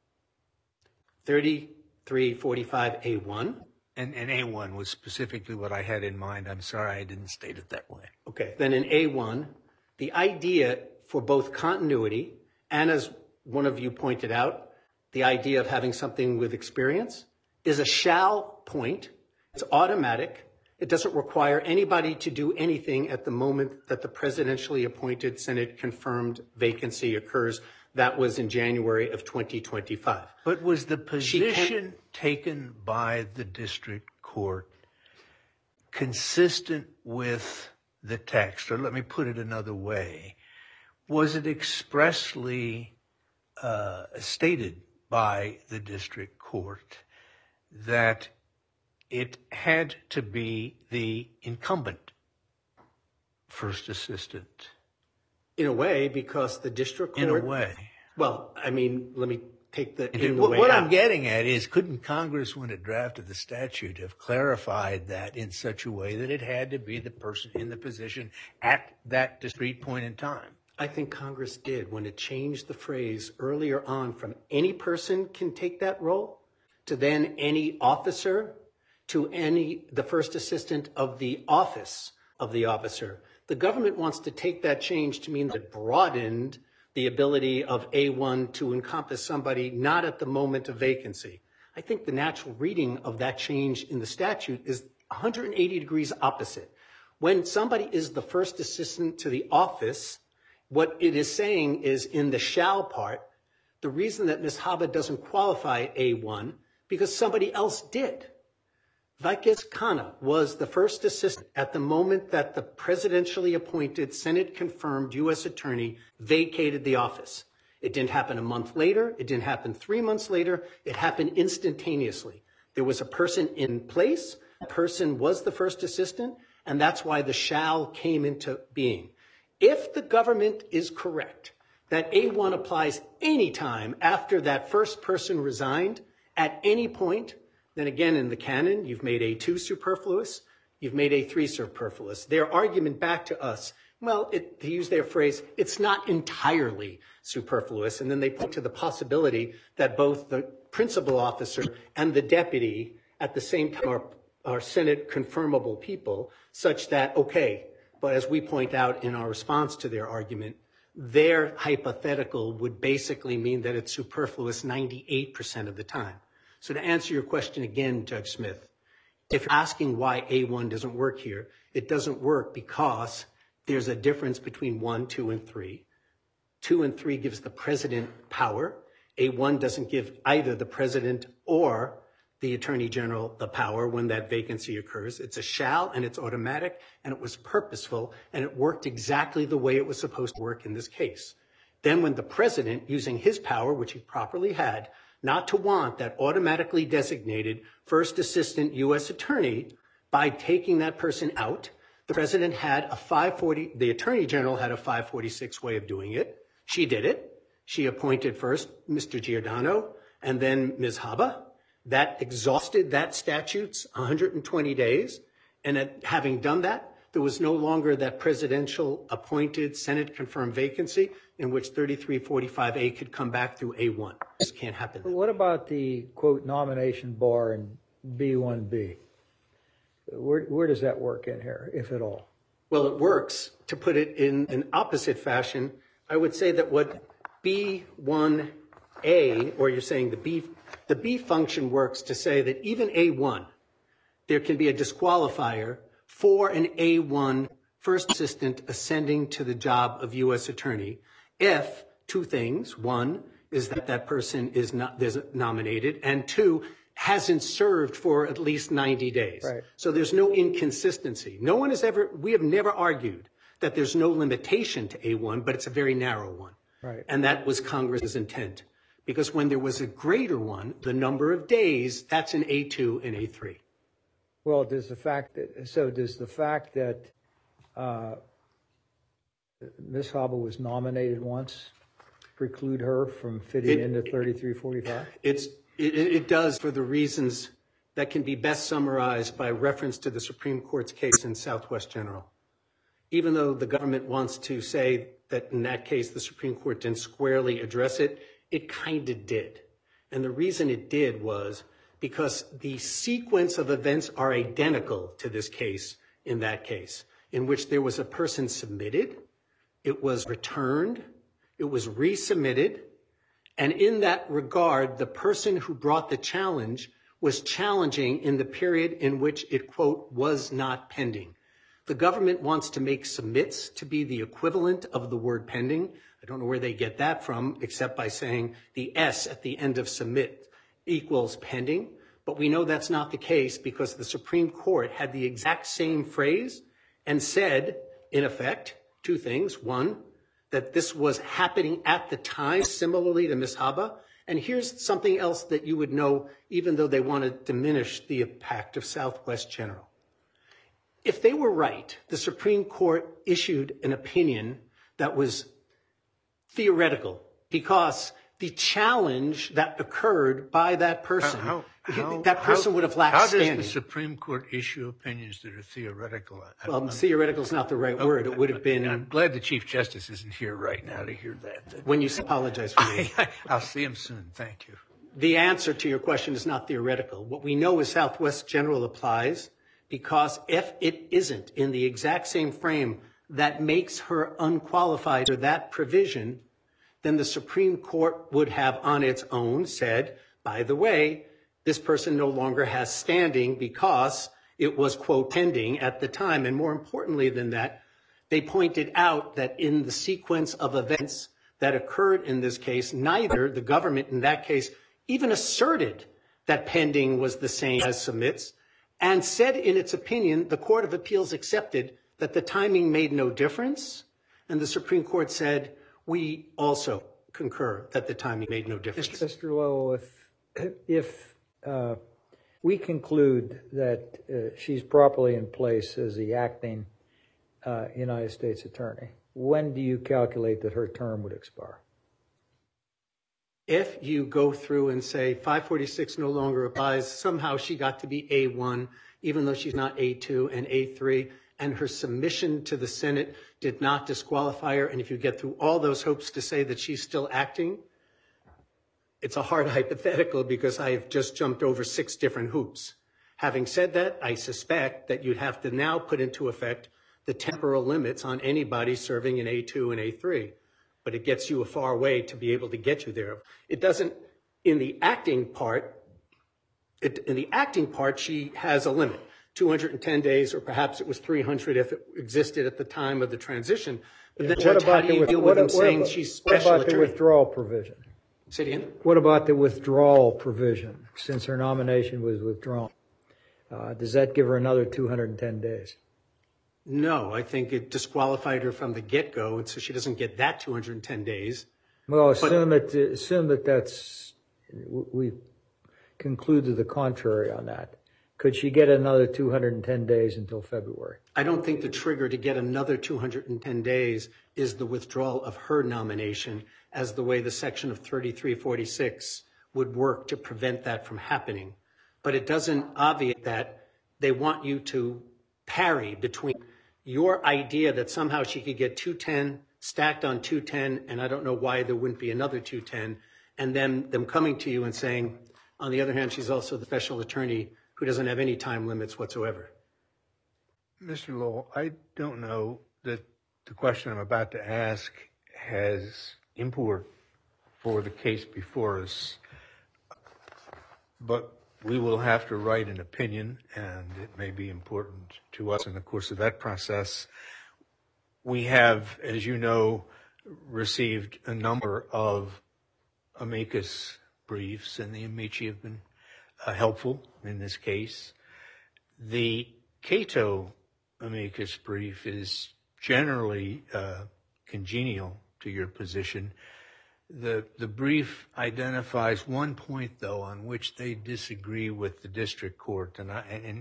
Speaker 5: 3345A1.
Speaker 2: And A1 was specifically what I had in mind. I'm sorry I didn't state it that way.
Speaker 5: Okay. Then in A1, the idea for both continuity and, as one of you pointed out, the idea of having something with experience is a shall point. It's automatic. It doesn't require anybody to do anything at the moment that the presidentially appointed Senate confirmed vacancy occurs. That was in January of 2025.
Speaker 2: But was the position taken by the district court consistent with the text? Or let me put it another way. Was it expressly stated by the district court that it had to be the incumbent first assistant?
Speaker 5: In a way, because the district court...
Speaker 2: In a way.
Speaker 5: Well, I mean, let me take the in the
Speaker 2: What
Speaker 5: way out.
Speaker 2: I'm getting at is, couldn't Congress, when it drafted the statute, have clarified that in such a way that it had to be the person in the position at that discrete point in time?
Speaker 5: I think Congress did when it changed the phrase earlier on from any person can take that role to then any officer to the first assistant of the office of the officer. The government wants to take that change to mean that it broadened the ability of A1 to encompass somebody not at the moment of vacancy. I think the natural reading of that change in the statute is 180 degrees opposite. When somebody is the first assistant to the office, what it is saying is in the shall part, the reason that Ms. Haba doesn't qualify A1, because somebody else did. Vikis Khanna was the first assistant at the moment that the presidentially appointed, Senate-confirmed U.S. attorney vacated the office. It didn't happen a month later. It didn't happen 3 months later. It happened instantaneously. There was a person in place. That person was the first assistant, and that's why the shall came into being. If the government is correct that A1 applies any time after that first person resigned, at any point, then again, in the canon, you've made A2 superfluous, you've made A3 superfluous. Their argument back to us, well, to use their phrase, it's not entirely superfluous. And then they point to the possibility that both the principal officer and the deputy at the same time are Senate confirmable people, such that, okay, but as we point out in our response to their argument, their hypothetical would basically mean that it's superfluous 98% of the time. So to answer your question again, Judge Smith, if you're asking why A1 doesn't work here, it doesn't work because there's a difference between 1, 2, and 3. 2 and 3 gives the president power. A1 doesn't give either the president or the attorney general the power when that vacancy occurs. It's a shall, and it's automatic, and it was purposeful, and it worked exactly the way it was supposed to work in this case. Then when the president, using his power, which he properly had, not to want that automatically designated first assistant U.S. attorney, by taking that person out, the president had the attorney general had a 546 way of doing it. She did it. She appointed first Mr. Giordano and then Ms. Haba. That exhausted that statute's 120 days. And having done that, there was no longer that presidential appointed Senate confirmed vacancy in which 3345A could come back through A1. This can't happen.
Speaker 3: What about the, quote, nomination bar in B1B? Where does that work in here, if at all?
Speaker 5: Well, it works. To put it in an opposite fashion, I would say that what B1A, or you're saying the B function works to say that even A1, there can be a disqualifier for an A1 first assistant ascending to the job of U.S. attorney if two things. One is that that person is not nominated, and two, hasn't served for at least 90 days.
Speaker 3: Right.
Speaker 5: So there's no inconsistency. We have never argued that there's no limitation to A1, but it's a very narrow one.
Speaker 3: Right.
Speaker 5: And that was Congress's intent. Because when there was a greater one, the number of days, that's an A2 and A3.
Speaker 3: Well, does the fact that Ms. Haba was nominated once preclude her from fitting into 3345?
Speaker 5: It does, for the reasons that can be best summarized by reference to the Supreme Court's case in Southwest General. Even though the government wants to say that in that case the Supreme Court didn't squarely address it, it kind of did. And the reason it did was because the sequence of events are identical to this case in that case, in which there was a person submitted, it was returned, it was resubmitted, and in that regard, the person who brought the challenge was challenging in the period in which it, quote, was not pending. The government wants to make submits to be the equivalent of the word pending. I don't know where they get that from, except by saying the S at the end of submit equals pending. But we know that's not the case because the Supreme Court had the exact same phrase and said, in effect, two things. One, that this was happening at the time, similarly to Ms. Haba. And here's something else that you would know, even though they want to diminish the impact of Southwest General. If they were right, the Supreme Court issued an opinion that was theoretical because the challenge that occurred by that person, that person would have lacked standing.
Speaker 2: How does the Supreme Court issue opinions that are theoretical?
Speaker 5: Well, theoretical is not the right word. It would have been.
Speaker 2: I'm glad the Chief Justice isn't here right now to hear that.
Speaker 5: When you apologize for me.
Speaker 2: I'll see him soon. Thank you.
Speaker 5: The answer to your question is not theoretical. What we know is Southwest General applies because if it isn't in the exact same frame that makes her unqualified for that provision, then the Supreme Court would have on its own said, by the way, this person no longer has standing because it was, quote, pending at the time. And more importantly than that, they pointed out that in the sequence of events, that occurred in this case, neither the government in that case even asserted that pending was the same as submits, and said in its opinion, the Court of Appeals accepted that the timing made no difference, and the Supreme Court said, we also concur that the timing made no difference.
Speaker 3: Mr. Lowell, if we conclude that she's properly in place as the acting United States Attorney, when do you calculate that her term would expire?
Speaker 5: If you go through and say 546 no longer applies, somehow she got to be A1, even though she's not A2 and A3, and her submission to the Senate did not disqualify her, and if you get through all those hopes to say that she's still acting, it's a hard hypothetical because I have just jumped over 6 different hoops. Having said that, I suspect that you'd have to now put into effect the temporal limits on anybody serving in A2 and A3. But it gets you a far way to be able to get you there. It doesn't, in the acting part, she has a limit, 210 days, or perhaps it was 300 if it existed at the time of the transition. But then, Judge, how do you deal with them saying she's special attorney?
Speaker 3: What about the withdrawal provision?
Speaker 5: Say it again?
Speaker 3: What about the withdrawal provision, since her nomination was withdrawn? Does that give her another 210 days?
Speaker 5: No, I think it disqualified her from the get-go, and so she doesn't get that 210 days.
Speaker 3: Well, assume that that's, we conclude to the contrary on that. Could she get another 210 days until February?
Speaker 5: I don't think the trigger to get another 210 days is the withdrawal of her nomination, as the way the section of 3346 would work to prevent that from happening. But it doesn't obviate that they want you to parry between your idea that somehow she could get 210 stacked on 210, and I don't know why there wouldn't be another 210, and then them coming to you and saying, on the other hand, she's also the special attorney who doesn't have any time limits whatsoever.
Speaker 2: Mr. Lowell, I don't know that the question I'm about to ask has import for the case before us, but we will have to write an opinion, and it may be important to us in the course of that process. We have, as you know, received a number of amicus briefs, and the amici have been helpful in this case. The Cato amicus brief is generally congenial to your position. The brief identifies one point, though, on which they disagree with the district court, and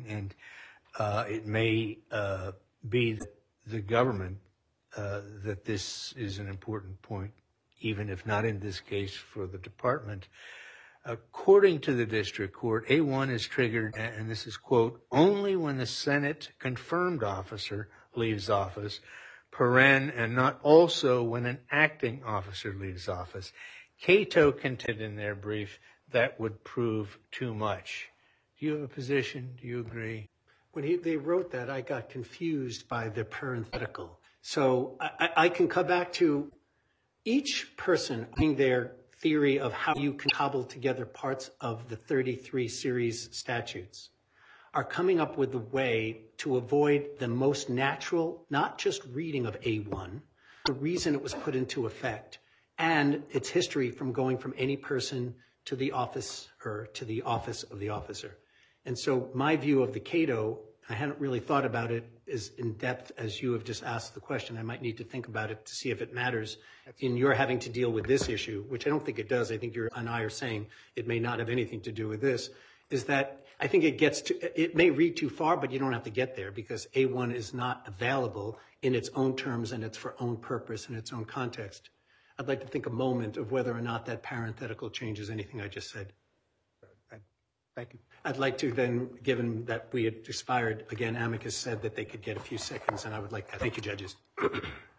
Speaker 2: it may be the government that this is an important point, even if not in this case for the department. According to the district court, A1 is triggered, and this is, quote, only when the Senate confirmed officer leaves office, and not also when an acting officer leaves office. Cato contended in their brief that would prove too much. Do you have a position? Do you agree?
Speaker 5: When they wrote that, I got confused by the parenthetical. So I can come back to each person having their theory of how you can cobble together parts of the 33 series statutes, are coming up with a way to avoid the most natural, not just reading of A1, the reason it was put into effect, and its history from going from any person to the office or to the office of the officer. And so my view of the Cato, I hadn't really thought about it as in depth as you have just asked the question. I might need to think about it to see if it matters in your having to deal with this issue, which I don't think it does. I think you and I are saying it may not have anything to do with this, is that I think it may read too far, but you don't have to get there because A1 is not available in its own terms and it's for own purpose in its own context. I'd like to think a moment of whether or not that parenthetical changes anything I just said.
Speaker 2: Thank you.
Speaker 5: I'd like to then, given that we had expired, again, amicus said that they could get a few seconds, and I would like that. Thank you, judges.
Speaker 1: Good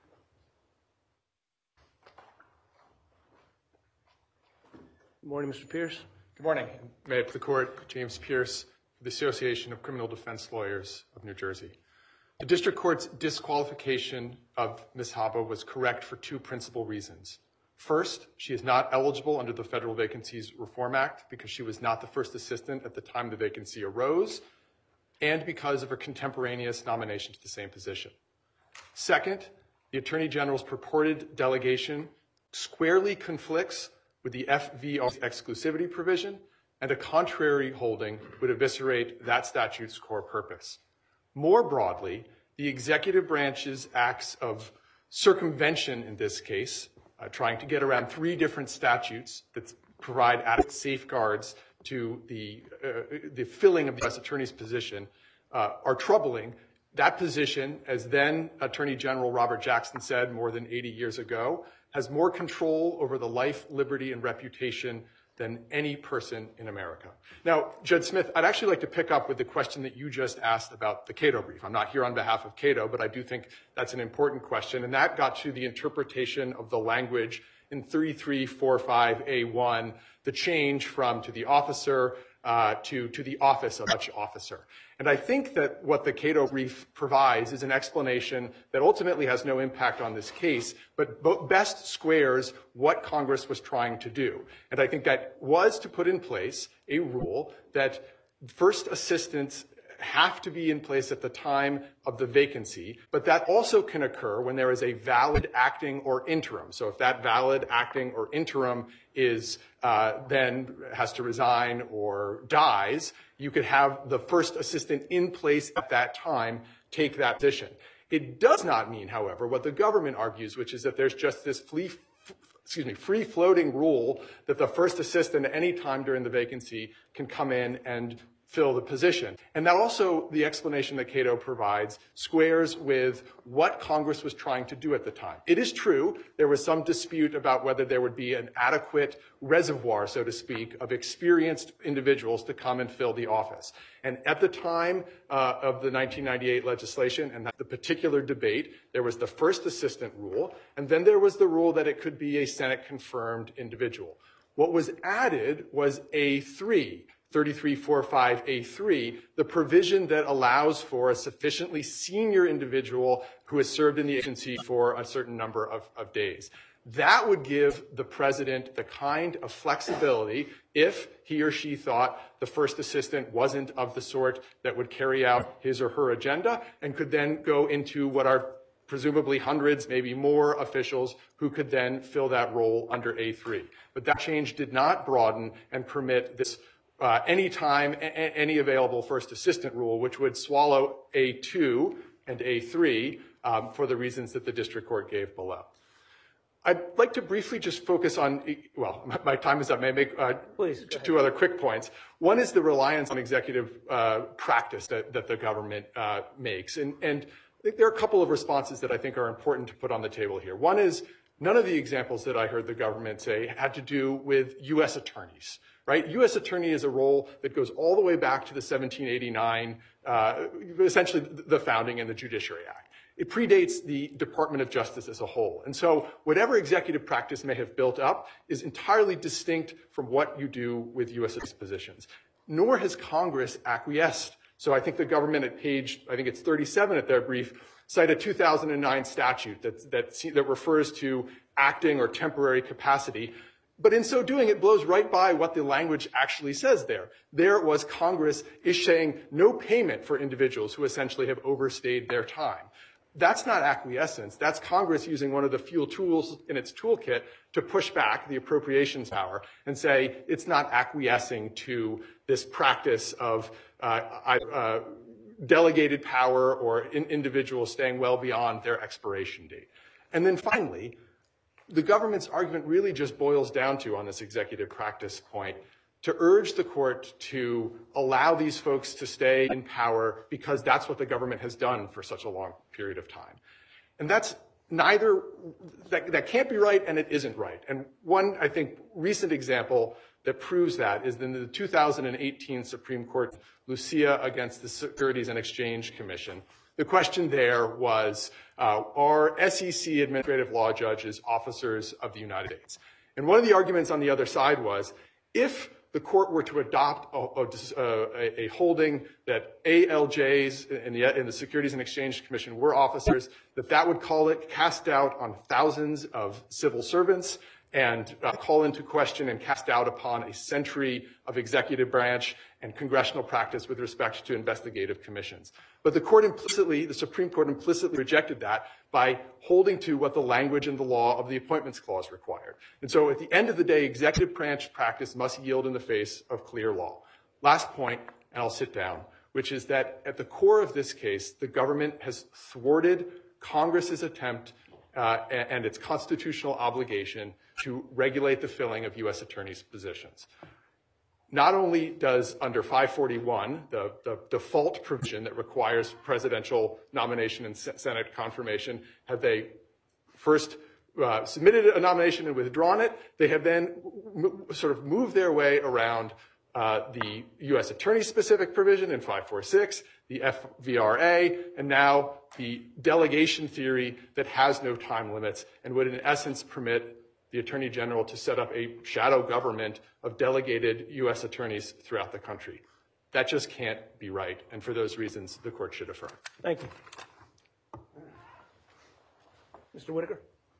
Speaker 1: morning, Mr. Pierce.
Speaker 6: Good morning. May it please the court, James Pierce, the Association of Criminal Defense Lawyers of New Jersey. The district court's disqualification of Ms. Haba was correct for 2 principal reasons. First, she is not eligible under the Federal Vacancies Reform Act because she was not the first assistant at the time the vacancy arose, and because of her contemporaneous nomination to the same position. Second, the Attorney General's purported delegation squarely conflicts with the FVR's exclusivity provision, and a contrary holding would eviscerate that statute's core purpose. More broadly, the executive branch's acts of circumvention in this case, trying to get around 3 different statutes that provide adequate safeguards to the filling of the U.S. Attorney's position, are troubling. That position, as then Attorney General Robert Jackson said more than 80 years ago, has more control over the life, liberty, and reputation than any person in America. Now, Judge Smith, I'd actually like to pick up with the question that you just asked about the Cato brief. I'm not here on behalf of Cato, but I do think that's an important question, and that got to the interpretation of the language in 3345A1, the change from to the officer to the office of such officer. And I think that what the Cato brief provides is an explanation that ultimately has no impact on this case, but best squares what Congress was trying to do. And I think that was to put in place a rule that first assistants have to be in place at the time of the vacancy, but that also can occur when there is a valid acting or interim. So if that valid acting or interim is then has to resign or dies, you could have the first assistant in place at that time take that position. It does not mean, however, what the government argues, which is that there's just this free-floating rule that the first assistant at any time during the vacancy can come in and fill the position. And that also, the explanation that Cato provides, squares with what Congress was trying to do at the time. It is true, there was some dispute about whether there would be an adequate reservoir, so to speak, of experienced individuals to come and fill the office. And at the time of the 1998 legislation and the particular debate, there was the first assistant rule, and then there was the rule that it could be a Senate-confirmed individual. What was added was A3, 3345A3, the provision that allows for a sufficiently senior individual who has served in the agency for a certain number of days. That would give the president the kind of flexibility if he or she thought the first assistant wasn't of the sort that would carry out his or her agenda and could then go into what are presumably hundreds, maybe more officials who could then fill that role under A3. But that change did not broaden and permit this anytime, any available first assistant rule, which would swallow A2 and A3 for the reasons that the district court gave below. I'd like to briefly just focus on, well, my time is up. May I make two other quick points? One is the reliance on executive practice that the government makes. And there are a couple of responses that I think are important to put on the table here. One is none of the examples that I heard the government say had to do with U.S. attorneys. Right? U.S. attorney is a role that goes all the way back to the 1789, essentially the founding and the Judiciary Act. It predates the Department of Justice as a whole. And so whatever executive practice may have built up is entirely distinct from what you do with U.S. positions. Nor has Congress acquiesced. So I think the government at page, I think it's 37 at their brief, cite a 2009 statute that refers to acting or temporary capacity. But in so doing, it blows right by what the language actually says there. There was Congress issuing no payment for individuals who essentially have overstayed their time. That's not acquiescence. That's Congress using one of the few tools in its toolkit to push back the appropriations power and say it's not acquiescing to this practice of delegated power or individuals staying well beyond their expiration date. And then finally, the government's argument really just boils down to, on this executive practice point, to urge the court to allow these folks to stay in power because that's what the government has done for such a long period of time. And that's neither, that can't be right and it isn't right. And one, I think, recent example that proves that is in the 2018 Supreme Court Lucia against the Securities and Exchange Commission. The question there was, are SEC administrative law judges officers of the United States? And one of the arguments on the other side was, if the court were to adopt a holding that ALJs in the Securities and Exchange Commission were officers, that would cast doubt on thousands of civil servants and call into question and cast doubt upon a century of executive branch and congressional practice with respect to investigative commissions. But the Supreme Court implicitly rejected that by holding to what the language and the law of the Appointments Clause required. And so at the end of the day, executive branch practice must yield in the face of clear law. Last point, and I'll sit down, which is that at the core of this case, the government has thwarted Congress's attempt and its constitutional obligation to regulate the filling of U.S. attorneys' positions. Not only does under 541, the default provision that requires presidential nomination and Senate confirmation, have they first submitted a nomination and withdrawn it, they have then sort of moved their way around the U.S. attorney-specific provision in 546, the FVRA, and now the delegation theory that has no time limits and would in essence permit the Attorney General to set up a shadow government of delegated U.S. attorneys throughout the country. That just can't be right, and for those reasons, the Court should affirm.
Speaker 1: Thank you. Mr. Whitaker?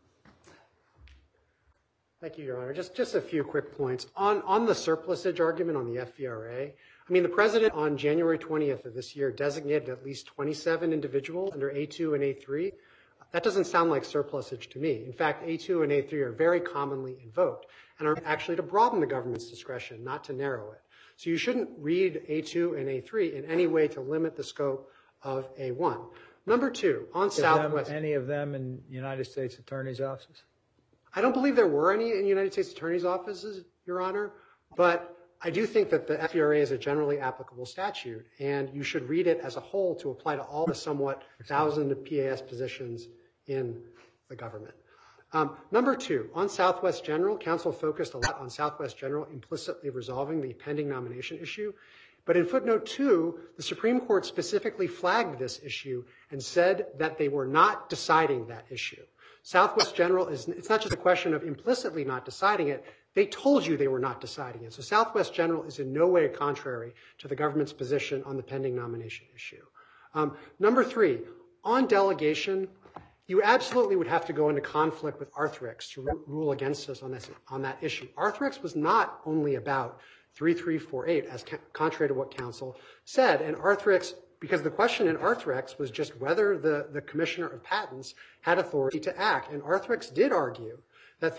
Speaker 4: Thank you, Your Honor. Just a few quick points. On the surplusage argument on the FVRA, I mean, the President on January 20th of this year designated at least 27 individuals under A2 and A3. That doesn't sound like surplusage to me. In fact, A2 and A3 are very commonly invoked and are actually to broaden the government's discretion, not to narrow it. So you shouldn't read A2 and A3 in any way to limit the scope of A1. Number two, on Southwest.
Speaker 3: Any of them in United States Attorney's offices?
Speaker 4: I don't believe there were any in United States Attorney's offices, Your Honor, but I do think that the FVRA is a generally applicable statute, and you should read it as a whole to apply to all the somewhat thousand PAS positions in the government. Number two, on Southwest General, counsel focused a lot on Southwest General implicitly resolving the pending nomination issue. But in footnote 2, the Supreme Court specifically flagged this issue and said that they were not deciding that issue. Southwest General it's not just a question of implicitly not deciding it. They told you they were not deciding it. So Southwest General is in no way contrary to the government's position on the pending nomination issue. Number three, on delegation, you absolutely would have to go into conflict with Arthrex to rule against us on that issue. Arthrex was not only about 3348, as contrary to what counsel said, and Arthrex, because the question in Arthrex was just whether the Commissioner of Patents had authority to act, and Arthrex did argue that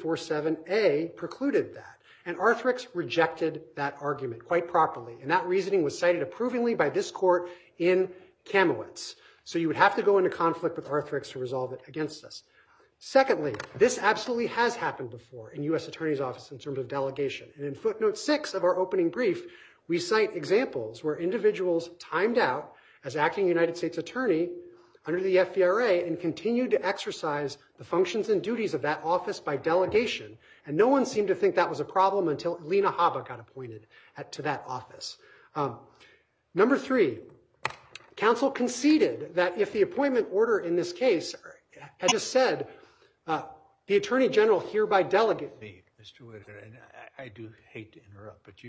Speaker 4: 3347A precluded that. And Arthrex rejected that argument quite properly, and that reasoning was cited approvingly by this court in Kamowitz. So you would have to go into conflict with Arthrex to resolve it against us. Secondly, this absolutely has happened before in U.S. Attorney's Office in terms of delegation. And in footnote 6 of our opening brief, we cite examples where individuals timed out as acting United States attorney under the FVRA and continued to exercise the functions and duties of that office by delegation. And no one seemed to think that was a problem until Alina Habba got appointed to that office. Number three, counsel conceded that if the appointment order in this case had just said, the Attorney General hereby delegate.
Speaker 2: Mr. Whitaker, and I do hate to interrupt, but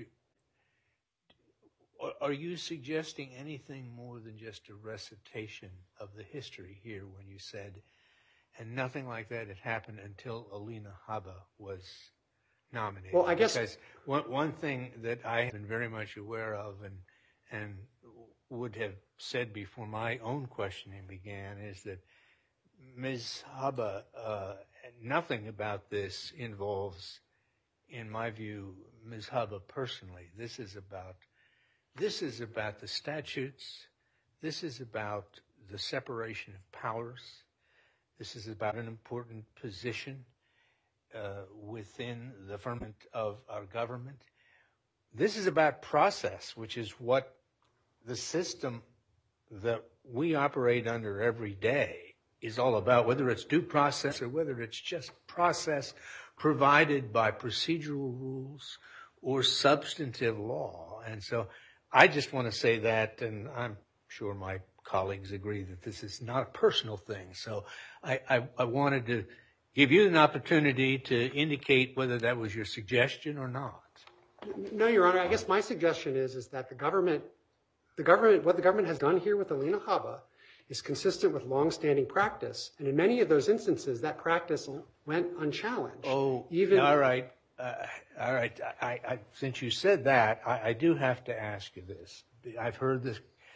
Speaker 2: are you suggesting anything more than just a recitation of the history here when you said, and nothing like that had happened until Alina Habba was nominated?
Speaker 4: Well, I guess
Speaker 2: because one thing that I have been very much aware of and would have said before my own questioning began is that Ms. Habba, nothing about this involves, in my view, Ms. Habba personally. This is about the statutes. This is about the separation of powers. This is about an important position within the firmament of our government. This is about process, which is what the system that we operate under every day is all about, whether it's due process or whether it's just process provided by procedural rules or substantive law. And so I just want to say that, and I'm sure my colleagues agree that this is not a personal thing. So I wanted to give you an opportunity to indicate whether that was your suggestion or not.
Speaker 4: No, Your Honor. I guess my suggestion is that what the government has done here with Alina Habba is consistent with longstanding practice. And in many of those instances, that practice went unchallenged.
Speaker 2: Oh, all right. All right. Since you said that, I do have to ask you this. I've heard this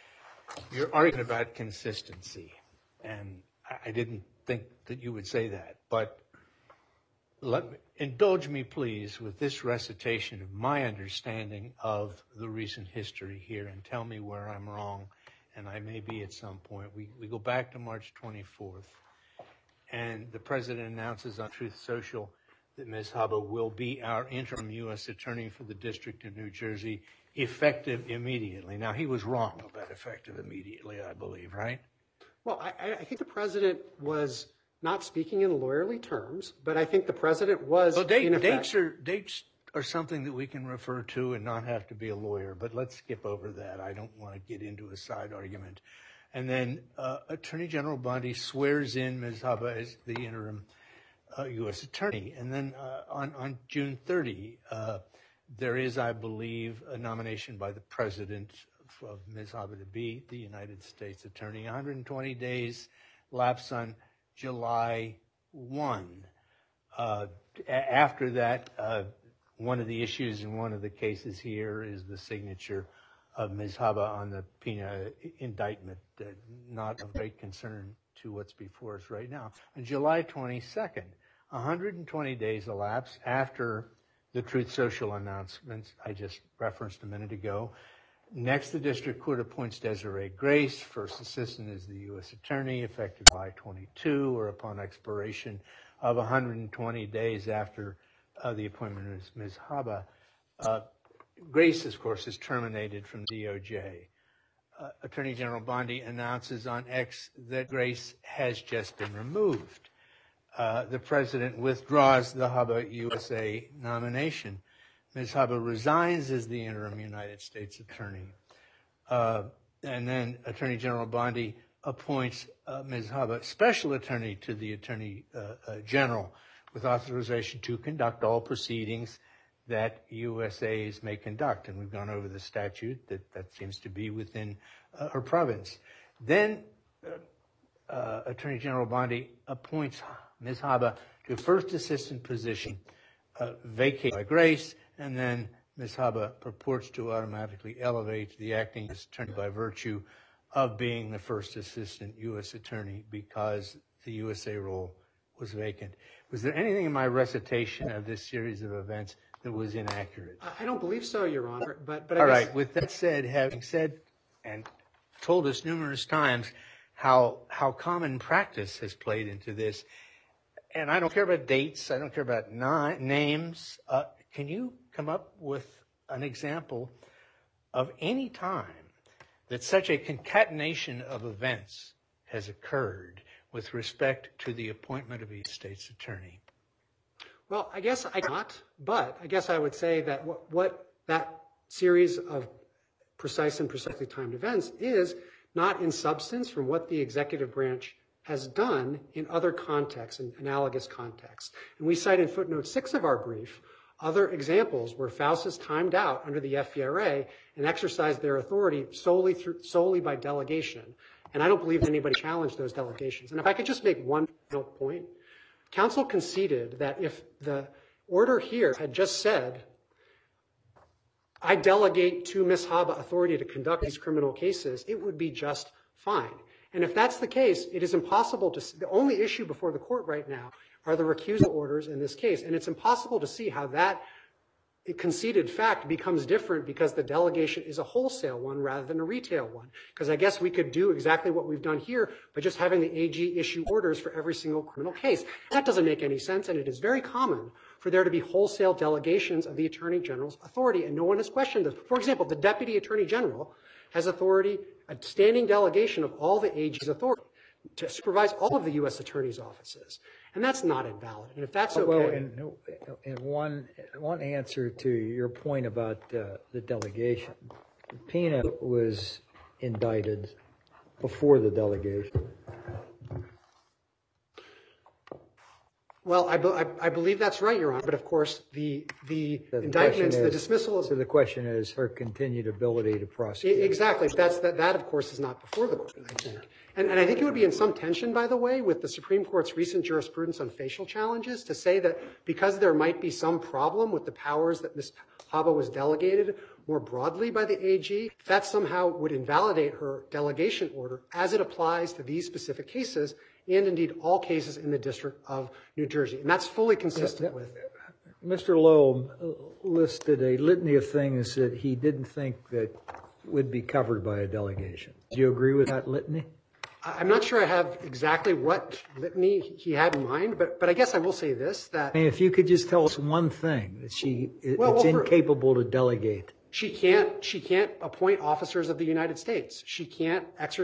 Speaker 2: You're arguing about consistency, and I didn't think that you would say that, but indulge me, please, with this recitation of my understanding of the recent history here and tell me where I'm wrong, and I may be at some point. We go back to March 24th, and the president announces on Truth Social that Ms. Haba will be our interim U.S. attorney for the District of New Jersey, effective immediately. Now, he was wrong about effective immediately, I believe, right?
Speaker 4: Well, I think the president was not speaking in lawyerly terms, but I think the president was,
Speaker 2: Well,
Speaker 4: in effect.
Speaker 2: dates are something that we can refer to and not have to be a lawyer, but let's skip over that. I don't want to get into a side argument. And then Attorney General Bondi swears in Ms. Haba as the interim U.S. attorney. And then on June 30, there is, I believe, a nomination by the president of Ms. Haba to be the United States attorney. 120 days lapse on July 1. After that, one of the issues in one of the cases here is the signature of Ms. Haba on the PINA indictment, not of great concern to what's before us right now. On July 22nd, 120 days elapse after the Truth Social announcements I just referenced a minute ago. Next, the district court appoints Desiree Grace, first assistant as the U.S. attorney, effective July 22, or upon expiration of 120 days after the appointment of Ms. Haba. Grace, of course, is terminated from DOJ. Attorney General Bondi announces on X that Grace has just been removed. The president withdraws the Haba USA nomination. Ms. Haba resigns as the interim United States attorney. And then Attorney General Bondi appoints Ms. Haba special attorney to the Attorney General with authorization to conduct all proceedings that USAs may conduct. And we've gone over the statute that seems to be within her province. Then Attorney General Bondi appoints Ms. Haba to a first assistant position vacated by Grace, and then Ms. Haba purports to automatically elevate the acting attorney by virtue of being the first assistant U.S. attorney because the USA role was vacant. Was there anything in my recitation of this series of events that was inaccurate?
Speaker 4: I don't believe so, Your Honor. But
Speaker 2: All right. With that said, having said and told us numerous times how common practice has played into this, and I don't care about dates, I don't care about names. Can you come up with an example of any time that such a concatenation of events has occurred with respect to the appointment of each state's attorney?
Speaker 4: Well, I guess I cannot, but I guess I would say that what that series of precise and precisely timed events is not in substance from what the executive branch has done in other contexts and analogous contexts. And we cite in footnote 6 of our brief other examples where Faust has timed out under the FVRA and exercised their authority solely by delegation. And I don't believe anybody challenged those delegations. And if I could just make one point, counsel conceded that if the order here had just said, I delegate to Ms. Haba authority to conduct these criminal cases, it would be just fine. And if that's the case, it is impossible to, the only issue before the court right now are the recusal orders in this case. And it's impossible to see how that conceded fact becomes different because the delegation is a wholesale one rather than a retail one. Because I guess we could do exactly what we've done here by just having the AG issue orders for every single criminal case. That doesn't make any sense, and it is very common for there to be wholesale delegations of the Attorney General's authority, and no one has questioned this. For example, the Deputy Attorney General has authority, a standing delegation of all the AG's authority to supervise all of the U.S. Attorney's offices. And that's not invalid. And if that's okay.
Speaker 3: Well, and one answer to your point about the delegation, PINA was indicted before the delegation.
Speaker 4: Well, I believe that's right, Your Honor. But of course, the indictments, the dismissal is.
Speaker 3: So the question is her continued ability to prosecute.
Speaker 4: Exactly. That, of course, is not before the court, I think. And I think it would be in some tension, by the way, with the Supreme Court's recent jurisprudence on facial challenges to say that because there might be some problem with the powers that Ms. Haba was delegated more broadly by the AG, that somehow would invalidate her delegation order as it applies to these specific cases and indeed all cases in the District of New Jersey. And that's fully consistent with.
Speaker 3: Mr. Lowe listed a litany of things that he didn't think that would be covered by a delegation. Do you agree with that litany?
Speaker 4: I'm not sure I have exactly what litany he had in mind, but I guess I will say this, that.
Speaker 3: I mean, if you could just tell us one thing that it's incapable to delegate.
Speaker 4: She can't appoint officers of the United States. She can't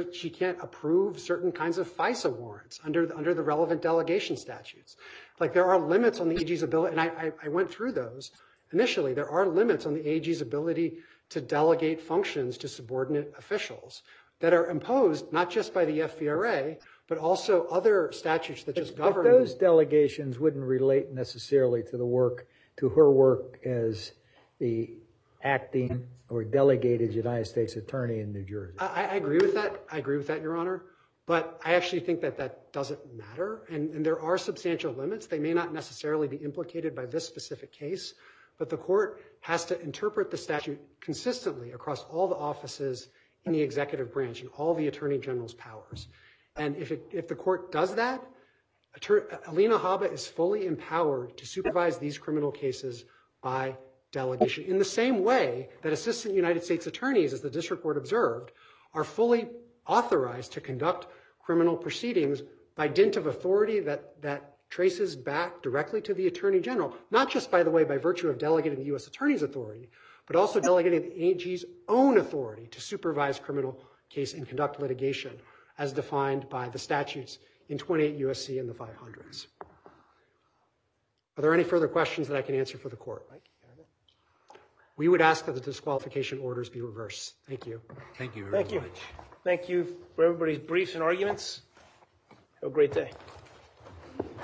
Speaker 4: approve certain kinds of FISA warrants under the relevant delegation statutes. Like there are limits on the AG's ability, and I went through those initially. There are limits on the AG's ability to delegate functions to subordinate officials that are imposed not just by the FVRA, but also other statutes that just govern.
Speaker 3: But those delegations wouldn't relate necessarily to her work as the acting or delegated United States attorney in New Jersey.
Speaker 4: I agree with that. I agree with that, Your Honor. But I actually think that doesn't matter. And there are substantial limits. They may not necessarily be implicated by this specific case, but the court has to interpret the statute consistently across all the offices in the executive branch and all the attorney general's powers. And if the court does that, Alina Haba is fully empowered to supervise these criminal cases by delegation in the same way that assistant United States attorneys, as the district court observed, are fully authorized to conduct criminal proceedings by dint of authority that traces back directly to the attorney general, not just, by the way, by virtue of delegating the U.S. attorney's authority, but also delegating the AG's own authority to supervise criminal case and conduct litigation as defined by the statutes in 28 U.S.C. and the 500s. Are there any further questions that I can answer for the court? We would ask that the disqualification orders be reversed. Thank you.
Speaker 5: Thank you very much.
Speaker 1: Thank you for everybody's briefs and arguments. Have a great day.